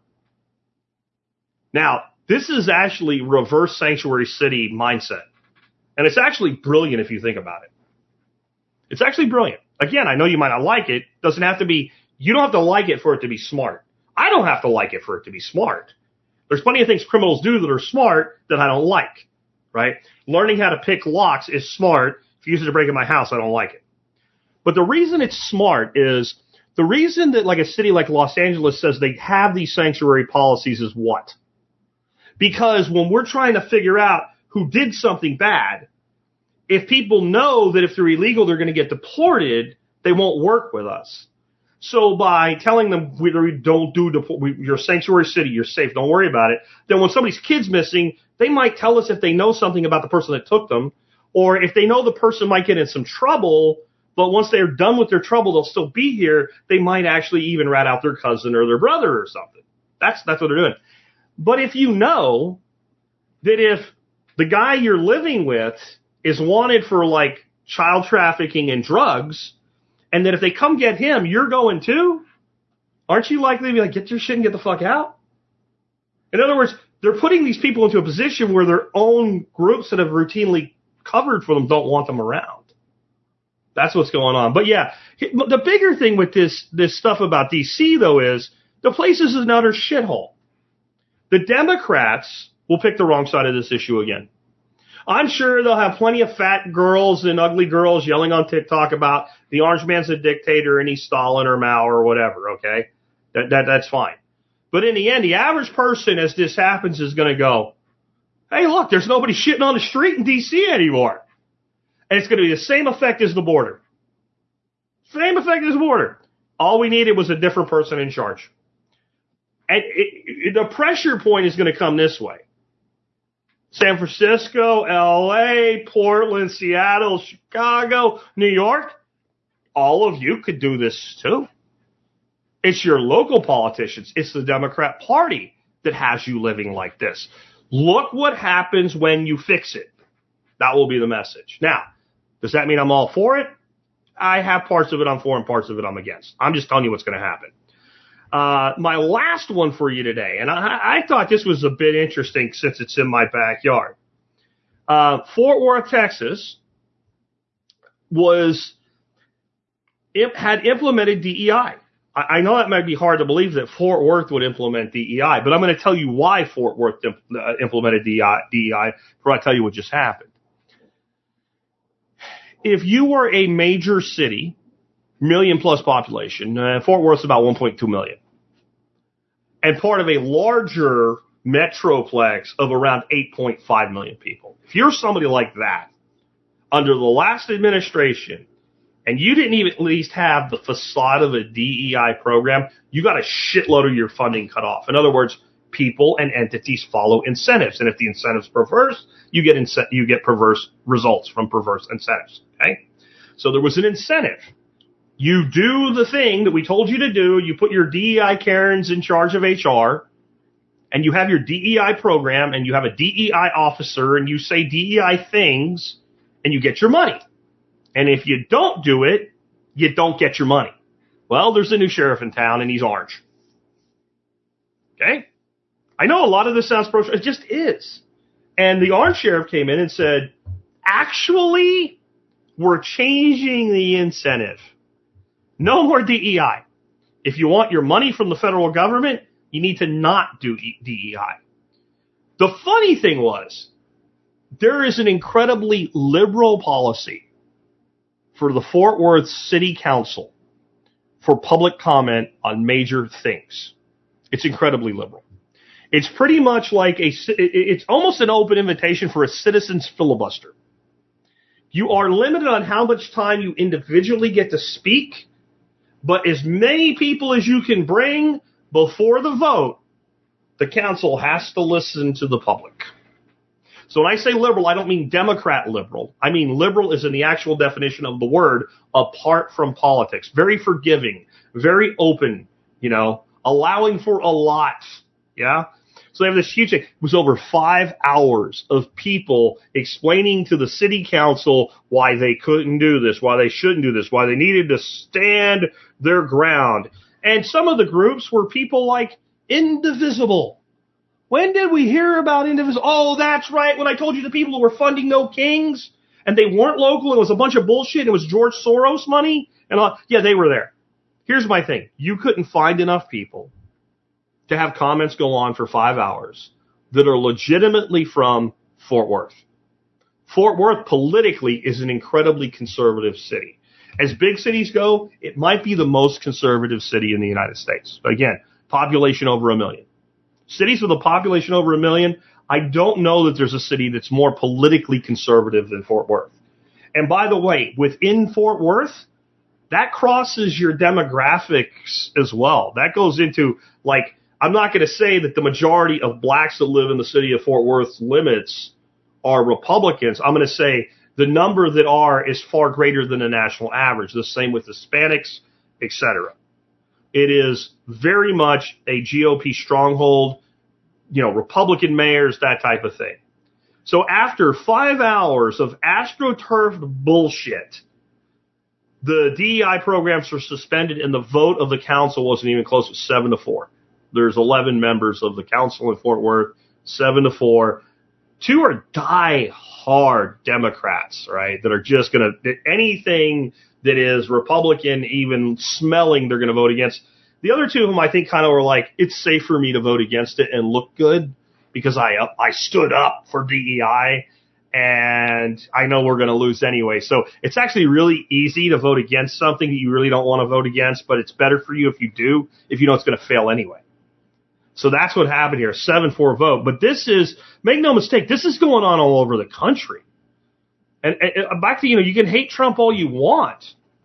Now, this is actually reverse sanctuary city mindset. And it's actually brilliant if you think about it. It's actually brilliant. Again, I know you might not like it. Doesn't have to be, you don't have to like it for it to be smart. I don't have to like it for it to be smart. There's plenty of things criminals do that are smart that I don't like, right? Learning how to pick locks is smart. If you use it to break in my house, I don't like it. But the reason it's smart is the reason that like a city like Los Angeles says they have these sanctuary policies is what? Because when we're trying to figure out who did something bad, if people know that if they're illegal, they're going to get deported, they won't work with us. So by telling them we don't do deport, we, you're a sanctuary city, you're safe, don't worry about it. Then when somebody's kid's missing, they might tell us if they know something about the person that took them, or if they know the person might get in some trouble, but once they're done with their trouble, they'll still be here. They might actually even rat out their cousin or their brother or something. That's that's what they're doing. But if you know that if the guy you're living with is wanted for like child trafficking and drugs, and that if they come get him, you're going too, aren't you likely to be like, get your shit and get the fuck out? In other words, they're putting these people into a position where their own groups that have routinely covered for them don't want them around. That's what's going on. But yeah, the bigger thing with this, this stuff about D C though is the place is an utter shithole. The Democrats will pick the wrong side of this issue again. I'm sure they'll have plenty of fat girls and ugly girls yelling on TikTok about the orange man's a dictator and he's Stalin or Mao or whatever, okay? That, that that's fine. But in the end, the average person, as this happens, is going to go, hey, look, there's nobody shitting on the street in D C anymore. And it's going to be the same effect as the border. Same effect as the border. All we needed was a different person in charge. And it, it, the pressure point is going to come this way. San Francisco, L A, Portland, Seattle, Chicago, New York, all of you could do this too. It's your local politicians. It's the Democrat Party that has you living like this. Look what happens when you fix it. That will be the message. Now, does that mean I'm all for it? I have parts of it I'm for and parts of it I'm against. I'm just telling you what's going to happen. Uh, my last one for you today, and I, I thought this was a bit interesting since it's in my backyard. Uh, Fort Worth, Texas was, it had implemented D E I. I, I know that might be hard to believe that Fort Worth would implement D E I, but I'm going to tell you why Fort Worth imp, uh, implemented D E I, D E I before I tell you what just happened. If you were a major city, million plus population, uh, Fort Worth's about one point two million, and part of a larger metroplex of around eight point five million people. If you're somebody like that, under the last administration, and you didn't even at least have the facade of a D E I program, you got a shitload of your funding cut off. In other words, people and entities follow incentives, and if the incentive's perverse, you get ince- you get perverse results from perverse incentives. Okay, so there was an incentive. You do the thing that we told you to do. You put your D E I Karens in charge of H R, and you have your D E I program, and you have a D E I officer, and you say D E I things, and you get your money. And if you don't do it, you don't get your money. Well, there's a new sheriff in town, and he's orange. Okay? I know a lot of this sounds pro. It just is. And the orange sheriff came in and said, actually, we're changing the incentive. No more D E I. If you want your money from the federal government, you need to not do D E I. The funny thing was, there is an incredibly liberal policy for the Fort Worth City Council for public comment on major things. It's incredibly liberal. It's pretty much like a, it's almost an open invitation for a citizen's filibuster. You are limited on how much time you individually get to speak, but as many people as you can bring before the vote, the council has to listen to the public. So when I say liberal, I don't mean Democrat liberal. I mean liberal is in the actual definition of the word, apart from politics. Very forgiving, very open, you know, allowing for a lot. Yeah. So they have this huge thing. It was over five hours of people explaining to the city council why they couldn't do this, why they shouldn't do this, why they needed to stand their ground. And some of the groups were people like Indivisible. When did we hear about Indivisible? Oh, that's right. When I told you the people who were funding No Kings and they weren't local, it was a bunch of bullshit. It was George Soros money. And all, yeah, they were there. Here's my thing. You couldn't find enough people to have comments go on for five hours that are legitimately from Fort Worth. Fort Worth politically is an incredibly conservative city. As big cities go, it might be the most conservative city in the United States. But again, population over a million. Cities with a population over a million, I don't know that there's a city that's more politically conservative than Fort Worth. And by the way, within Fort Worth, that crosses your demographics as well. That goes into, like, I'm not going to say that the majority of blacks that live in the city of Fort Worth limits are Republicans. I'm going to say the number that are is far greater than the national average. The same with Hispanics, et cetera. It is very much a G O P stronghold, you know, Republican mayors, that type of thing. So after five hours of astroturf bullshit, the D E I programs were suspended and the vote of the council wasn't even close. It was seven to four. There's eleven members of the council in Fort Worth, seven to four. Two are die-hard Democrats, right, that are just going to, anything that is Republican, even smelling, they're going to vote against. The other two of them, I think, kind of were like, it's safe for me to vote against it and look good because I uh, I stood up for D E I, and I know we're going to lose anyway. So it's actually really easy to vote against something that you really don't want to vote against, but it's better for you if you do, if you know it's going to fail anyway. So that's what happened here, seven four vote. But this is, make no mistake, this is going on all over the country. And, and back to, you know, you can hate Trump all you want.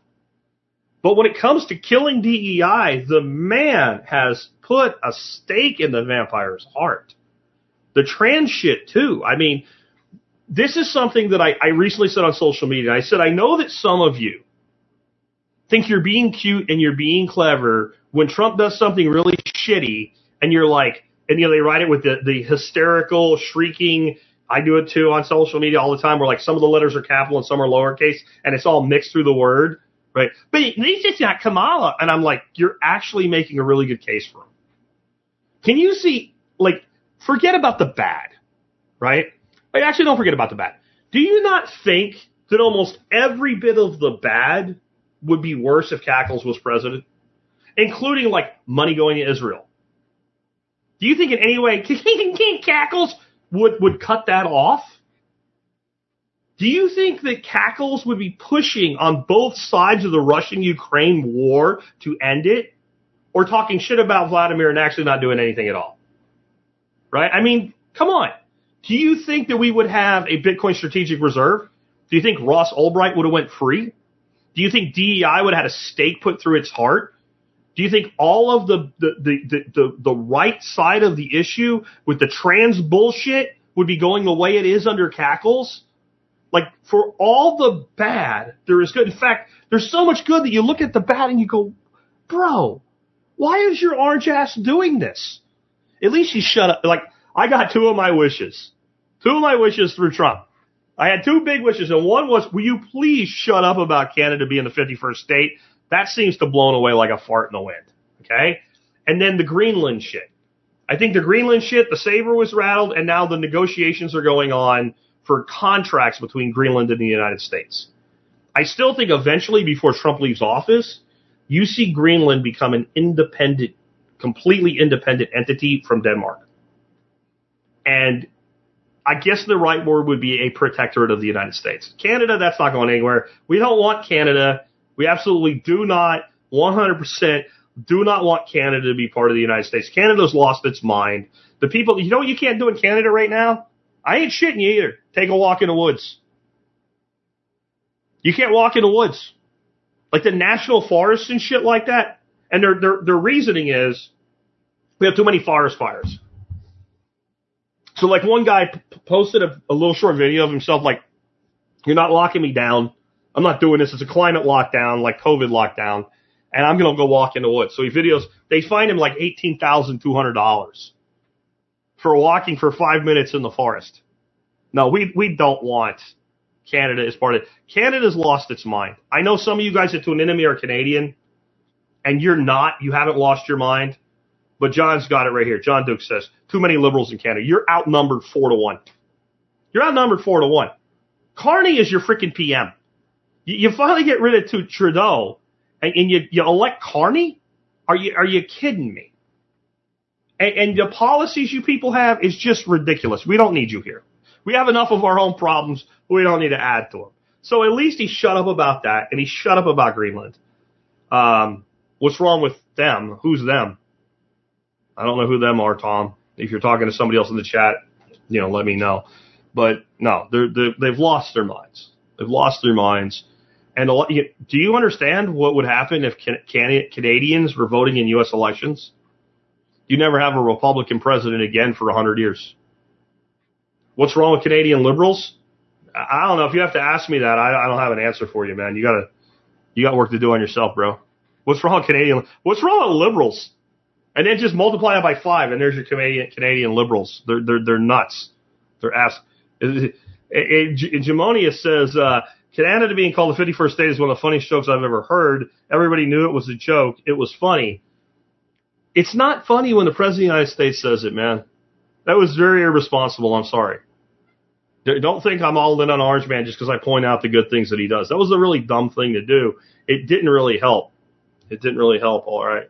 But when it comes to killing D E I, the man has put a stake in the vampire's heart. The trans shit, too. I mean, this is something that I, I recently said on social media. I said, I know that some of you think you're being cute and you're being clever when Trump does something really shitty, and you're like, and, you know, they write it with the, the hysterical, shrieking, I do it too on social media all the time, where like some of the letters are capital and some are lowercase, and it's all mixed through the word. right? But he's just not Kamala. And I'm like, you're actually making a really good case for him. Can you see, like, forget about the bad, right? Like, actually, don't forget about the bad. Do you not think that almost every bit of the bad would be worse if Cackles was president? Including, like, money going to Israel. Do you think in any way Cackles would, would cut that off? Do you think that Cackles would be pushing on both sides of the Russian-Ukraine war to end it? Or talking shit about Vladimir and actually not doing anything at all? Right? I mean, come on. Do you think that we would have a Bitcoin strategic reserve? Do you think Ross Ulbricht would have went free? Do you think D E I would have had a stake put through its heart? Do you think all of the, the, the, the, the, the right side of the issue with the trans bullshit would be going the way it is under Cackles? Like, for all the bad, there is good. In fact, there's so much good that you look at the bad and you go, bro, why is your orange ass doing this? At least you shut up. Like, I got two of my wishes. Two of my wishes through Trump. I had two big wishes, and one was, will you please shut up about Canada being the fifty-first state? That seems to blown away like a fart in the wind. Okay? And then the Greenland shit. I think the Greenland shit, the saber was rattled, and now the negotiations are going on for contracts between Greenland and the United States. I still think eventually, before Trump leaves office, you see Greenland become an independent, completely independent entity from Denmark. And I guess the right word would be a protectorate of the United States. Canada, that's not going anywhere. We don't want Canada. We absolutely do not, one hundred percent, do not want Canada to be part of the United States. Canada's lost its mind. The people, you know what you can't do in Canada right now? I ain't shitting you either. Take a walk in the woods. You can't walk in the woods. Like the national forests and shit like that. And their their their reasoning is we have too many forest fires. So like one guy p- posted a, a little short video of himself like, you're not locking me down. I'm not doing this. It's a climate lockdown, like COVID lockdown. And I'm going to go walk in the woods. So he videos, they find him like eighteen thousand two hundred dollars for walking for five minutes in the forest. No, we we don't want Canada as part of it. Canada's lost its mind. I know some of you guys that tune in to me are Canadian, and you're not. You haven't lost your mind. But John's got it right here. John Duke says, too many liberals in Canada. You're outnumbered four to one. You're outnumbered four to one. Carney is your freaking P M. You, you finally get rid of Trudeau, and, and you, you elect Carney? Are you are you kidding me? And, and the policies you people have is just ridiculous. We don't need you here. We have enough of our own problems. We don't need to add to them. So at least he shut up about that, and he shut up about Greenland. Um, what's wrong with them? Who's them? I don't know who them are, Tom. If you're talking to somebody else in the chat, you know, let me know. But no, they're, they're, they've lost their minds. They've lost their minds. And a lot, do you understand what would happen if can, can, Canadians were voting in U S elections? You never have a Republican president again for one hundred years. What's wrong with Canadian liberals? I don't know. If you have to ask me that, I, I don't have an answer for you, man. You gotta, you got work to do on yourself, bro. What's wrong with Canadian? What's wrong with liberals? And then just multiply it by five, and there's your Canadian Canadian liberals. They're they're they're nuts. They're ass. Gemonius says uh, Canada being called the fifty-first state is one of the funniest jokes I've ever heard. Everybody knew it was a joke. It was funny. It's not funny when the president of the United States says it, man. That was very irresponsible. I'm sorry. Don't think I'm all in on Orange Man just because I point out the good things that he does. That was a really dumb thing to do. It didn't really help. It didn't really help. All right.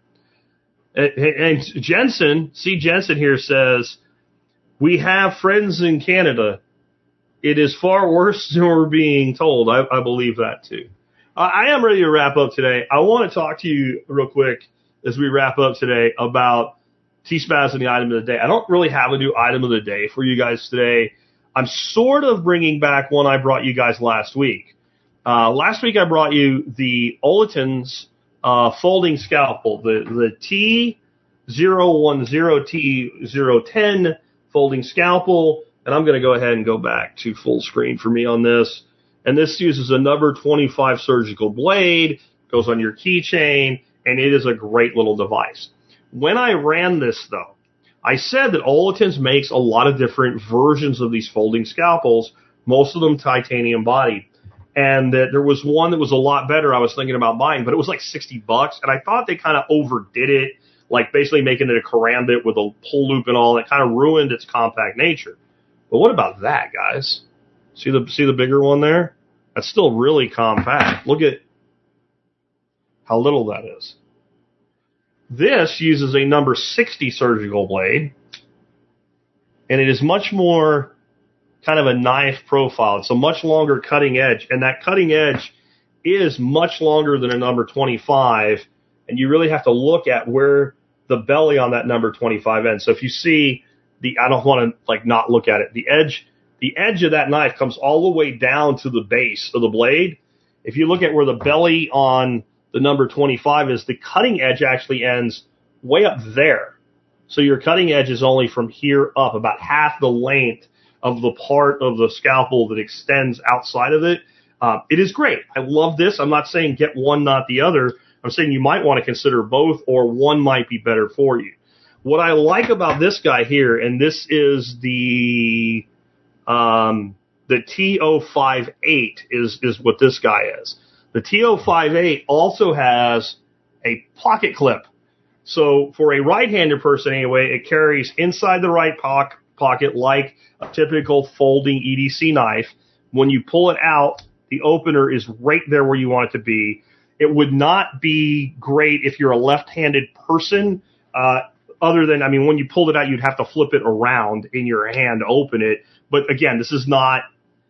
And Jensen, see Jensen here says, we have friends in Canada. It is far worse than we're being told. I, I believe that too. I, I am ready to wrap up today. I want to talk to you real quick as we wrap up today about T-Spaz and the item of the day. I don't really have a new item of the day for you guys today. I'm sort of bringing back one I brought you guys last week. Uh, last week I brought you the Olaton's Uh, folding scalpel, the, the T zero one zero T zero ten folding scalpel. And I'm going to go ahead and go back to full screen for me on this. And this uses a number twenty-five surgical blade, goes on your keychain, and it is a great little device. When I ran this, though, I said that Olaton's makes a lot of different versions of these folding scalpels, most of them titanium bodied. and that there was one that was a lot better I was thinking about buying, but it was like sixty bucks, and I thought they kind of overdid it, like basically making it a karambit with a pull loop and all. That kind of ruined its compact nature. But what about that, guys? See the see the bigger one there? That's still really compact. Look at how little that is. This uses a number sixty surgical blade, and it is much more kind of a knife profile. It's a much longer cutting edge, and that cutting edge is much longer than a number twenty-five, and you really have to look at where the belly on that number twenty-five ends. So if you see the, I don't want to like not look at it, the edge, the edge of that knife comes all the way down to the base of the blade. If you look at where the belly on the number twenty-five is, the cutting edge actually ends way up there. So your cutting edge is only from here up, about half the length of the part of the scalpel that extends outside of it. Uh, it is great. I love this. I'm not saying get one, not the other. I'm saying you might want to consider both, or one might be better for you. What I like about this guy here, and this is the um, the T zero five eight is, is what this guy is. The T zero five eight also has a pocket clip. So for a right-handed person anyway, it carries inside the right po- pocket like a typical folding E D C knife. When you pull it out, the opener is right there where you want it to be. It would not be great if you're a left-handed person, uh, other than, I mean, when you pulled it out, you'd have to flip it around in your hand to open it. But again, this is not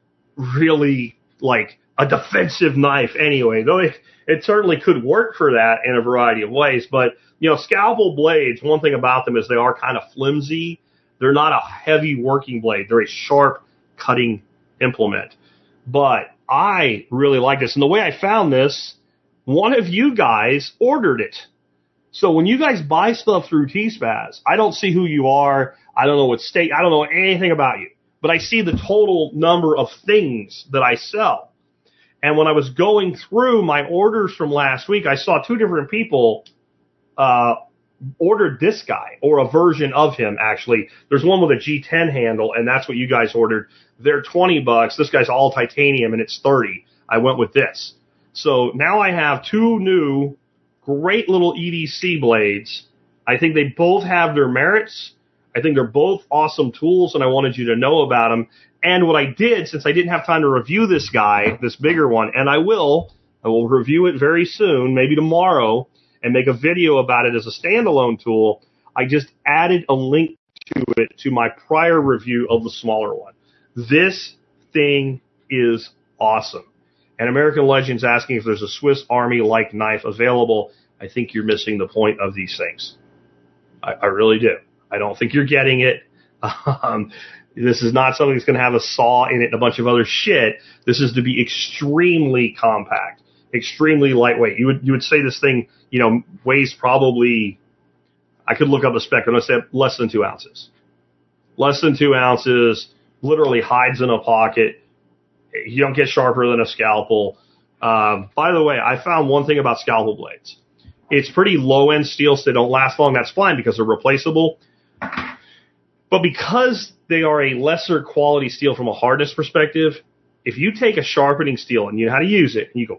really like a defensive knife anyway, though it, it certainly could work for that in a variety of ways. But, you know, scalpel blades, one thing about them is they are kind of flimsy. They're not a heavy working blade. They're a sharp cutting implement. But I really like this. And the way I found this, one of you guys ordered it. So when you guys buy stuff through T-Spaz, I don't see who you are. I don't know what state. I don't know anything about you. But I see the total number of things that I sell. And when I was going through my orders from last week, I saw two different people uh, ordered this guy, or a version of him, actually. There's one with a G ten handle, and that's what you guys ordered. They're twenty bucks. This guy's all titanium, and it's thirty. I went with this. So now I have two new great little E D C blades. I think they both have their merits. I think they're both awesome tools, and I wanted you to know about them. And what I did, since I didn't have time to review this guy, this bigger one, and I will, I will review it very soon, maybe tomorrow, and make a video about it as a standalone tool, I just added a link to it to my prior review of the smaller one. This thing is awesome. And American Legend's asking if there's a Swiss Army-like knife available. I think you're missing the point of these things. I, I really do. I don't think you're getting it. Um, this is not something that's going to have a saw in it and a bunch of other shit. This is to be extremely compact, extremely lightweight. You would you would say this thing, you know, weighs probably, I could look up a spec, and I'd say less than two ounces. Less than two ounces, literally hides in a pocket. You don't get sharper than a scalpel. Um, by the way, I found one thing about scalpel blades. It's pretty low-end steel, so they don't last long. That's fine because they're replaceable. But because they are a lesser quality steel from a hardness perspective, if you take a sharpening steel and you know how to use it, and you go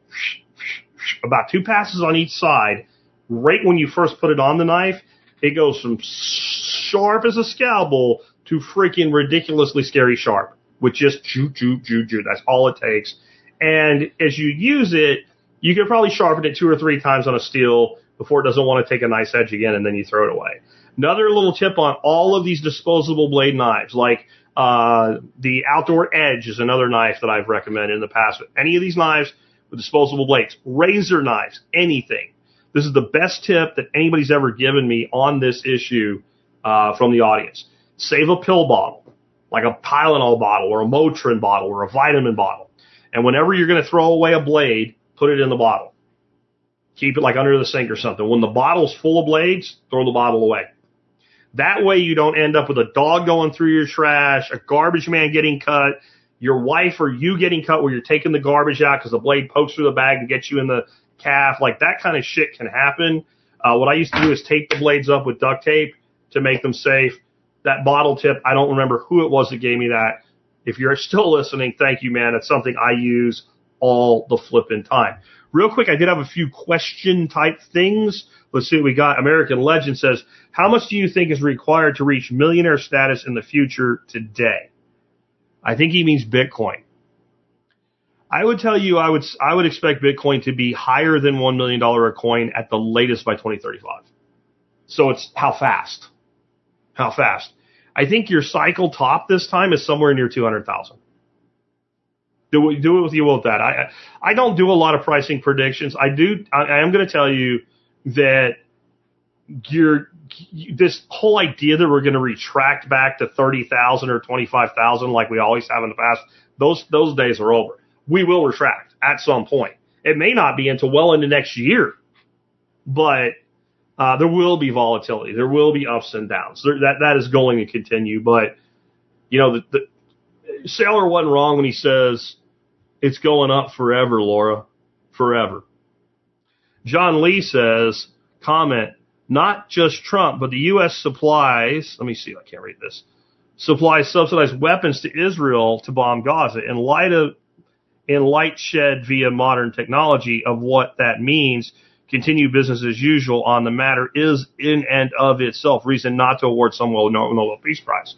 about two passes on each side, right when you first put it on the knife, it goes from sharp as a scalpel to freaking ridiculously scary sharp with just choo, choo, choo, choo. That's all it takes. And as you use it, you can probably sharpen it two or three times on a steel before it doesn't want to take a nice edge again, and then you throw it away. Another little tip on all of these disposable blade knives, like uh, the Outdoor Edge is another knife that I've recommended in the past. Any of these knives with disposable blades, razor knives, anything. This is the best tip that anybody's ever given me on this issue uh, from the audience. Save a pill bottle, like a Tylenol bottle or a Motrin bottle or a vitamin bottle. And whenever you're going to throw away a blade, put it in the bottle. Keep it like under the sink or something. When the bottle's full of blades, throw the bottle away. That way you don't end up with a dog going through your trash, a garbage man getting cut, your wife or you getting cut where you're taking the garbage out because the blade pokes through the bag and gets you in the calf. Like, that kind of shit can happen. Uh, what I used to do is tape the blades up with duct tape to make them safe. That bottle tip, I don't remember who it was that gave me that. If you're still listening, thank you, man. It's something I use all the flipping time. Real quick, I did have a few question type things. Let's see what we got. American Legend says, how much do you think is required to reach millionaire status in the future today? I think he means Bitcoin. I would tell you I would I would expect Bitcoin to be higher than one million dollars a coin at the latest by twenty thirty-five. So it's how fast? How fast? I think your cycle top this time is somewhere near two hundred thousand. Do, do it with you with that. I I don't do a lot of pricing predictions. I do. I, I am going to tell you that you're, this whole idea that we're going to retract back to thirty thousand or twenty-five thousand like we always have in the past, those those days are over. We will retract at some point. It may not be until well into next year, but uh, there will be volatility. There will be ups and downs. There, that that is going to continue. But you know, the, the Sailor wasn't wrong when he says it's going up forever, Laura, forever. John Lee says, comment, not just Trump, but the U S supplies. Let me see. I can't read this. Supplies subsidized weapons to Israel to bomb Gaza in light of. in light shed via modern technology of what that means, continue business as usual on the matter is in and of itself reason not to award someone no Nobel Peace Prize.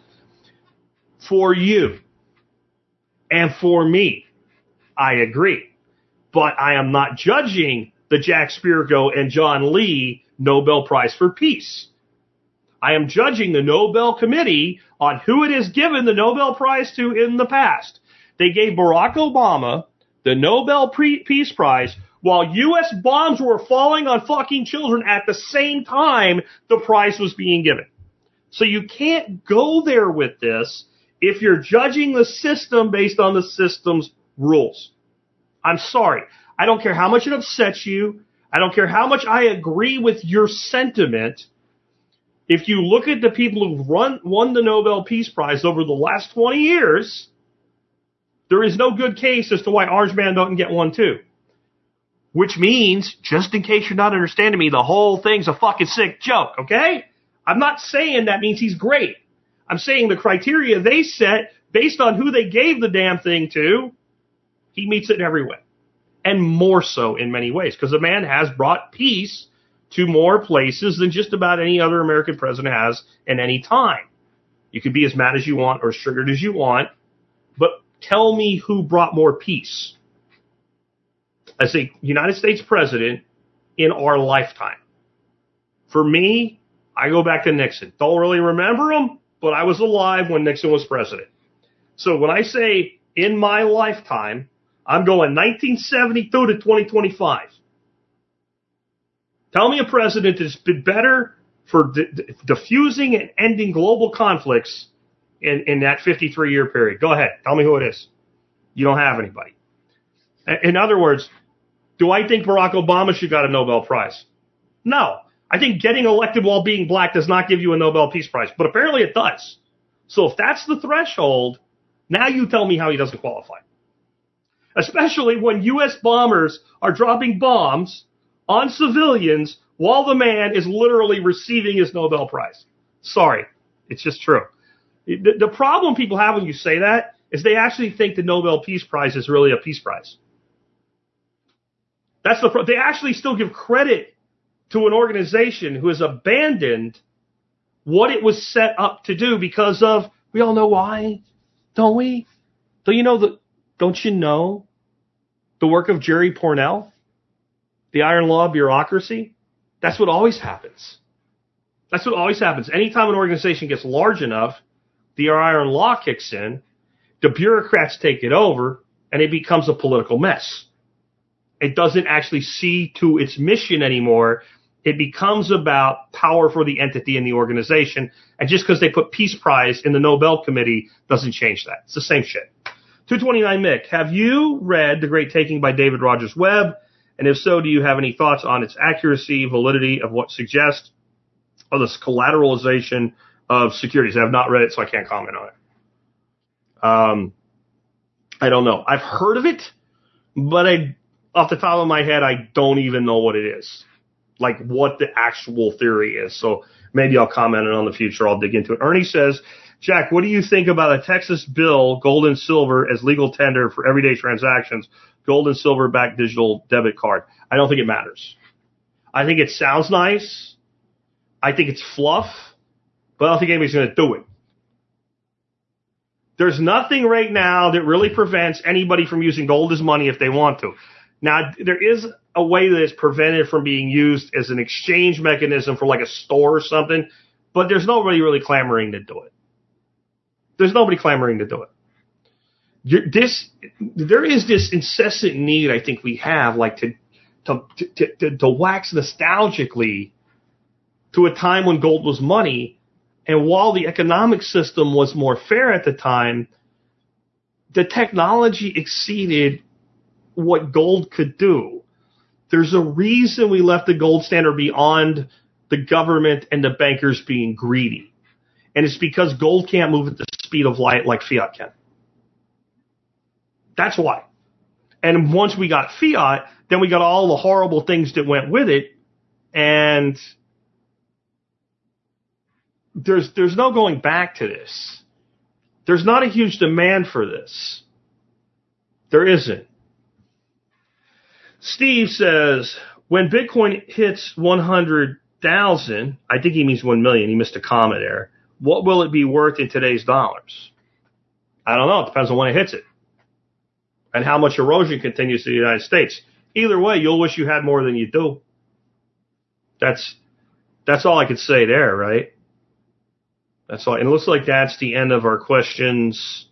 For you and for me, I agree. But I am not judging the Jack Spirko and John Lee Nobel Prize for Peace. I am judging the Nobel Committee on who it has given the Nobel Prize to in the past. They gave Barack Obama the Nobel Peace Prize while U S bombs were falling on fucking children at the same time the prize was being given. So you can't go there with this if you're judging the system based on the system's rules. I'm sorry. I don't care how much it upsets you. I don't care how much I agree with your sentiment. If you look at the people who've run, won the Nobel Peace Prize over the last twenty years, there is no good case as to why Orange Man doesn't get one too. Which means, just in case you're not understanding me, the whole thing's a fucking sick joke, okay? I'm not saying that means he's great. I'm saying the criteria they set, based on who they gave the damn thing to, he meets it in every way. And more so in many ways, because the man has brought peace to more places than just about any other American president has in any time. You can be as mad as you want or as triggered as you want, but tell me who brought more peace as a United States president in our lifetime. For me, I go back to Nixon. Don't really remember him, but I was alive when Nixon was president. So when I say in my lifetime, I'm going nineteen seventy-two to twenty twenty-five. Tell me a president that's been better for di- di- diffusing and ending global conflicts in, in that fifty-three year period. Go ahead. Tell me who it is. You don't have anybody. In other words, do I think Barack Obama should got a Nobel Prize? No. I think getting elected while being black does not give you a Nobel Peace Prize, but apparently it does. So if that's the threshold, now you tell me how he doesn't qualify. Especially when U S bombers are dropping bombs on civilians while the man is literally receiving his Nobel Prize. Sorry, it's just true. The, the problem people have when you say that is they actually think the Nobel Peace Prize is really a peace prize. That's the pro- they actually still give credit to an organization who has abandoned what it was set up to do because of, we all know why, don't we? Do you know the, don't you know the work of Jerry Pournelle? The iron law bureaucracy? That's what always happens. That's what always happens. Anytime an organization gets large enough, the iron law kicks in, the bureaucrats take it over, and it becomes a political mess. It doesn't actually see to its mission anymore. It becomes about power for the entity and the organization. And just because they put Peace Prize in the Nobel Committee doesn't change that. It's the same shit. two twenty-nine Mick, have you read The Great Taking by David Rogers Webb? And if so, do you have any thoughts on its accuracy, validity of what suggests, or this collateralization of securities? I have not read it, so I can't comment on it. Um, I don't know. I've heard of it, but I, off the top of my head, I don't even know what it is. Like what the actual theory is. So maybe I'll comment on it in the future. I'll dig into it. Ernie says, Jack, what do you think about a Texas bill, gold and silver, as legal tender for everyday transactions, gold and silver backed digital debit card? I don't think it matters. I think it sounds nice. I think it's fluff, but I don't think anybody's going to do it. There's nothing right now that really prevents anybody from using gold as money if they want to. Now, there is a way that it's prevented from being used as an exchange mechanism for like a store or something, but there's nobody really clamoring to do it. There's nobody clamoring to do it. You're, this, there is this incessant need, I think we have, like to, to, to, to, to wax nostalgically to a time when gold was money. And while the economic system was more fair at the time, the technology exceeded what gold could do. There's a reason we left the gold standard beyond the government and the bankers being greedy. And it's because gold can't move at the speed of light like fiat can. That's why. And once we got fiat, then we got all the horrible things that went with it. And There's there's no going back to this. There's not a huge demand for this. There isn't. Steve says, when Bitcoin hits one hundred thousand, I think he means one million, he missed a comma there, what will it be worth in today's dollars? I don't know. It depends on when it hits it. And how much erosion continues in the United States. Either way, you'll wish you had more than you do. That's that's all I could say there, right? That's all. And it looks like that's the end of our questions.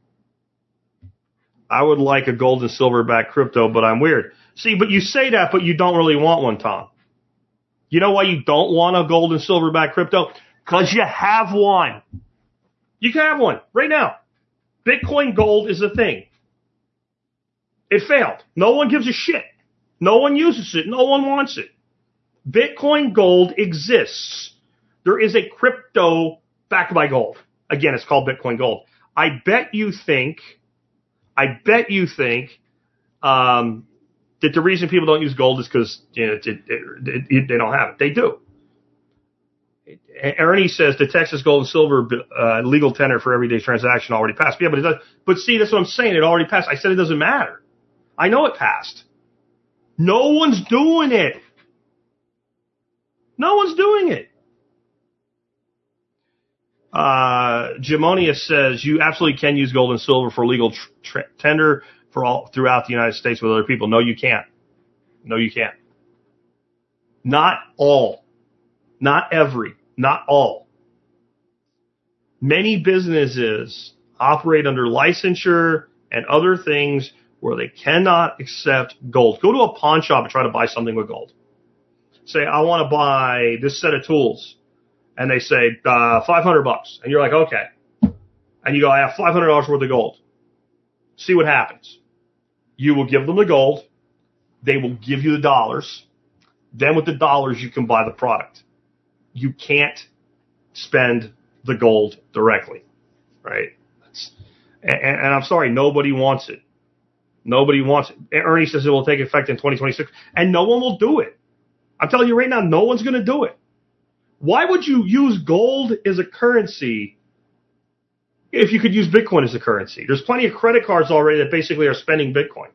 I would like a gold and silver back crypto, but I'm weird. See, but you say that, but you don't really want one, Tom. You know why you don't want a gold and silver back crypto? Because you have one. You can have one right now. Bitcoin Gold is a thing. It failed. No one gives a shit. No one uses it. No one wants it. Bitcoin Gold exists. There is a crypto backed by gold. Again, it's called Bitcoin Gold. I bet you think, I bet you think um, that the reason people don't use gold is because you know, it, it, it, it, they don't have it. They do. Ernie says the Texas gold and silver uh, legal tender for everyday transaction already passed. Yeah, but it does. But see, that's what I'm saying. It already passed. I said it doesn't matter. I know it passed. No one's doing it. No one's doing it. Uh, Gemonius says you absolutely can use gold and silver for legal tr- tr- tender for all throughout the United States with other people. No, you can't. No, you can't. Not all. Not every. Not all. Many businesses operate under licensure and other things where they cannot accept gold. Go to a pawn shop and try to buy something with gold. Say, I want to buy this set of tools. And they say, uh, five hundred bucks. And you're like, okay. And you go, I have five hundred dollars worth of gold. See what happens. You will give them the gold. They will give you the dollars. Then with the dollars, you can buy the product. You can't spend the gold directly, right? That's, and, and I'm sorry, nobody wants it. Nobody wants it. Ernie says it will take effect in twenty twenty-six, and no one will do it. I'm telling you right now, no one's going to do it. Why would you use gold as a currency if you could use Bitcoin as a currency? There's plenty of credit cards already that basically are spending Bitcoin.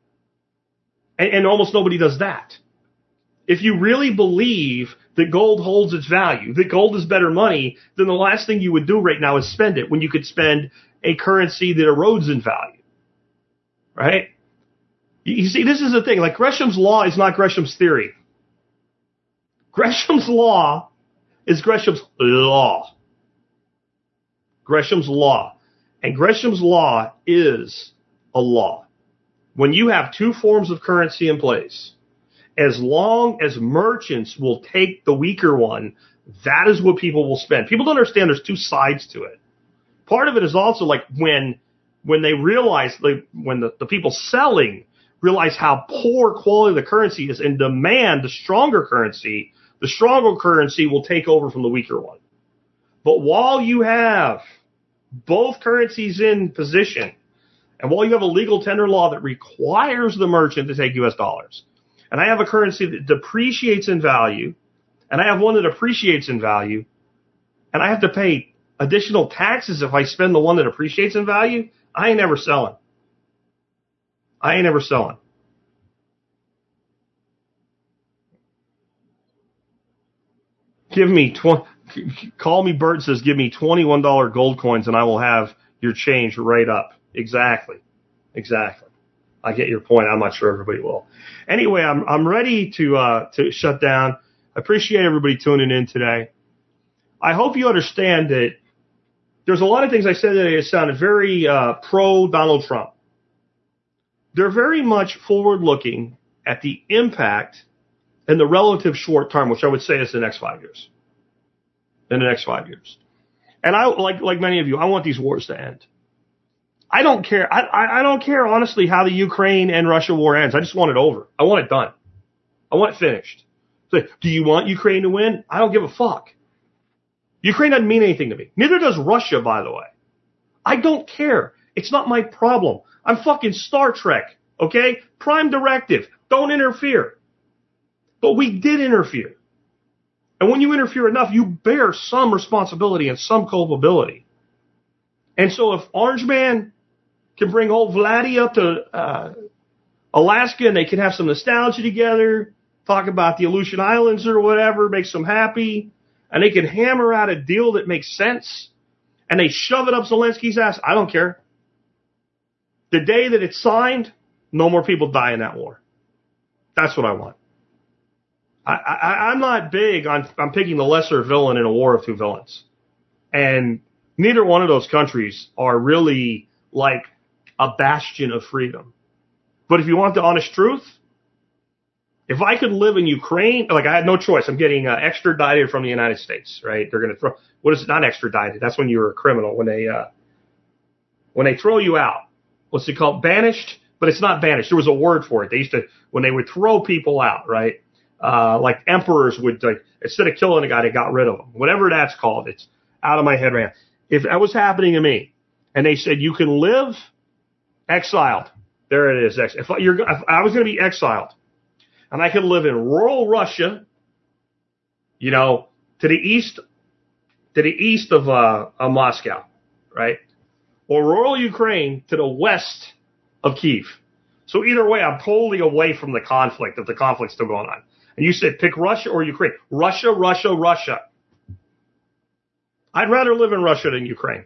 And, and almost nobody does that. If you really believe that gold holds its value, that gold is better money, then the last thing you would do right now is spend it when you could spend a currency that erodes in value. Right? You see, this is the thing. Like, Gresham's law is not Gresham's theory. Gresham's law is Gresham's law. Gresham's law. And Gresham's law is a law. When you have two forms of currency in place, as long as merchants will take the weaker one, that is what people will spend. People don't understand there's two sides to it. Part of it is also like when when they realize, like when the, the people selling realize how poor quality the currency is and demand the stronger currency, the stronger currency will take over from the weaker one. But while you have both currencies in position, and while you have a legal tender law that requires the merchant to take U S dollars, and I have a currency that depreciates in value, and I have one that appreciates in value, and I have to pay additional taxes if I spend the one that appreciates in value, I ain't never selling. I ain't never selling. Give me twenty. Call me Bert says, give me twenty-one dollar gold coins and I will have your change right up. Exactly. Exactly. I get your point. I'm not sure everybody will. Anyway, I'm I'm ready to uh, to shut down. I appreciate everybody tuning in today. I hope you understand that there's a lot of things I said today that sounded very uh, pro Donald Trump. They're very much forward-looking at the impact in the relative short term, which I would say is the next five years. In the next five years. And I, like like many of you, I want these wars to end. I don't care. I, I, I don't care, honestly, how the Ukraine and Russia war ends. I just want it over. I want it done. I want it finished. So, do you want Ukraine to win? I don't give a fuck. Ukraine doesn't mean anything to me. Neither does Russia, by the way. I don't care. It's not my problem. I'm fucking Star Trek, okay? Prime directive. Don't interfere. But we did interfere. And when you interfere enough, you bear some responsibility and some culpability. And so if Orange Man can bring old Vladdy up to uh, Alaska and they can have some nostalgia together, talk about the Aleutian Islands or whatever, makes them happy, and they can hammer out a deal that makes sense, and they shove it up Zelensky's ass, I don't care. The day that it's signed, no more people die in that war. That's what I want. I, I, I'm not big on, on picking the lesser villain in a war of two villains. And neither one of those countries are really like a bastion of freedom. But if you want the honest truth, if I could live in Ukraine, like I had no choice. I'm getting uh, extradited from the United States, right? They're going to throw, what is it? Not extradited. That's when you're a criminal. When they, uh, when they throw you out, what's it called? Banished, but it's not banished. There was a word for it. They used to, when they would throw people out, right? Uh, like emperors would, like, instead of killing a guy, they got rid of him. Whatever that's called, it's out of my head right now. If that was happening to me, and they said you can live exiled, there it is. If you're, if I was going to be exiled, and I could live in rural Russia, you know, to the east, to the east of, uh, of Moscow, right, or rural Ukraine to the west of Kyiv. So either way, I'm totally away from the conflict if the conflict's still going on. And you said pick Russia or Ukraine. Russia, Russia, Russia. I'd rather live in Russia than Ukraine.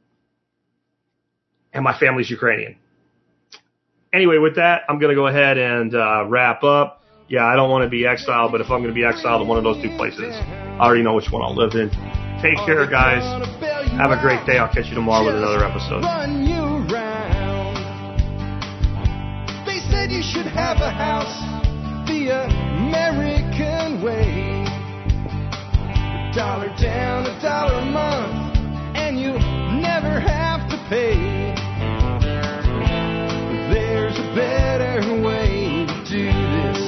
And my family's Ukrainian. Anyway, with that, I'm going to go ahead and uh, wrap up. Yeah, I don't want to be exiled, but if I'm going to be exiled in one of those two places, I already know which one I'll live in. Take care, guys. Have a great day. I'll catch you tomorrow with another episode. They said you should have a house the American way. A dollar down, a dollar a month, and you never have to pay. There's a better way to do this.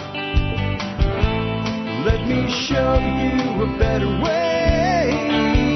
Let me show you a better way.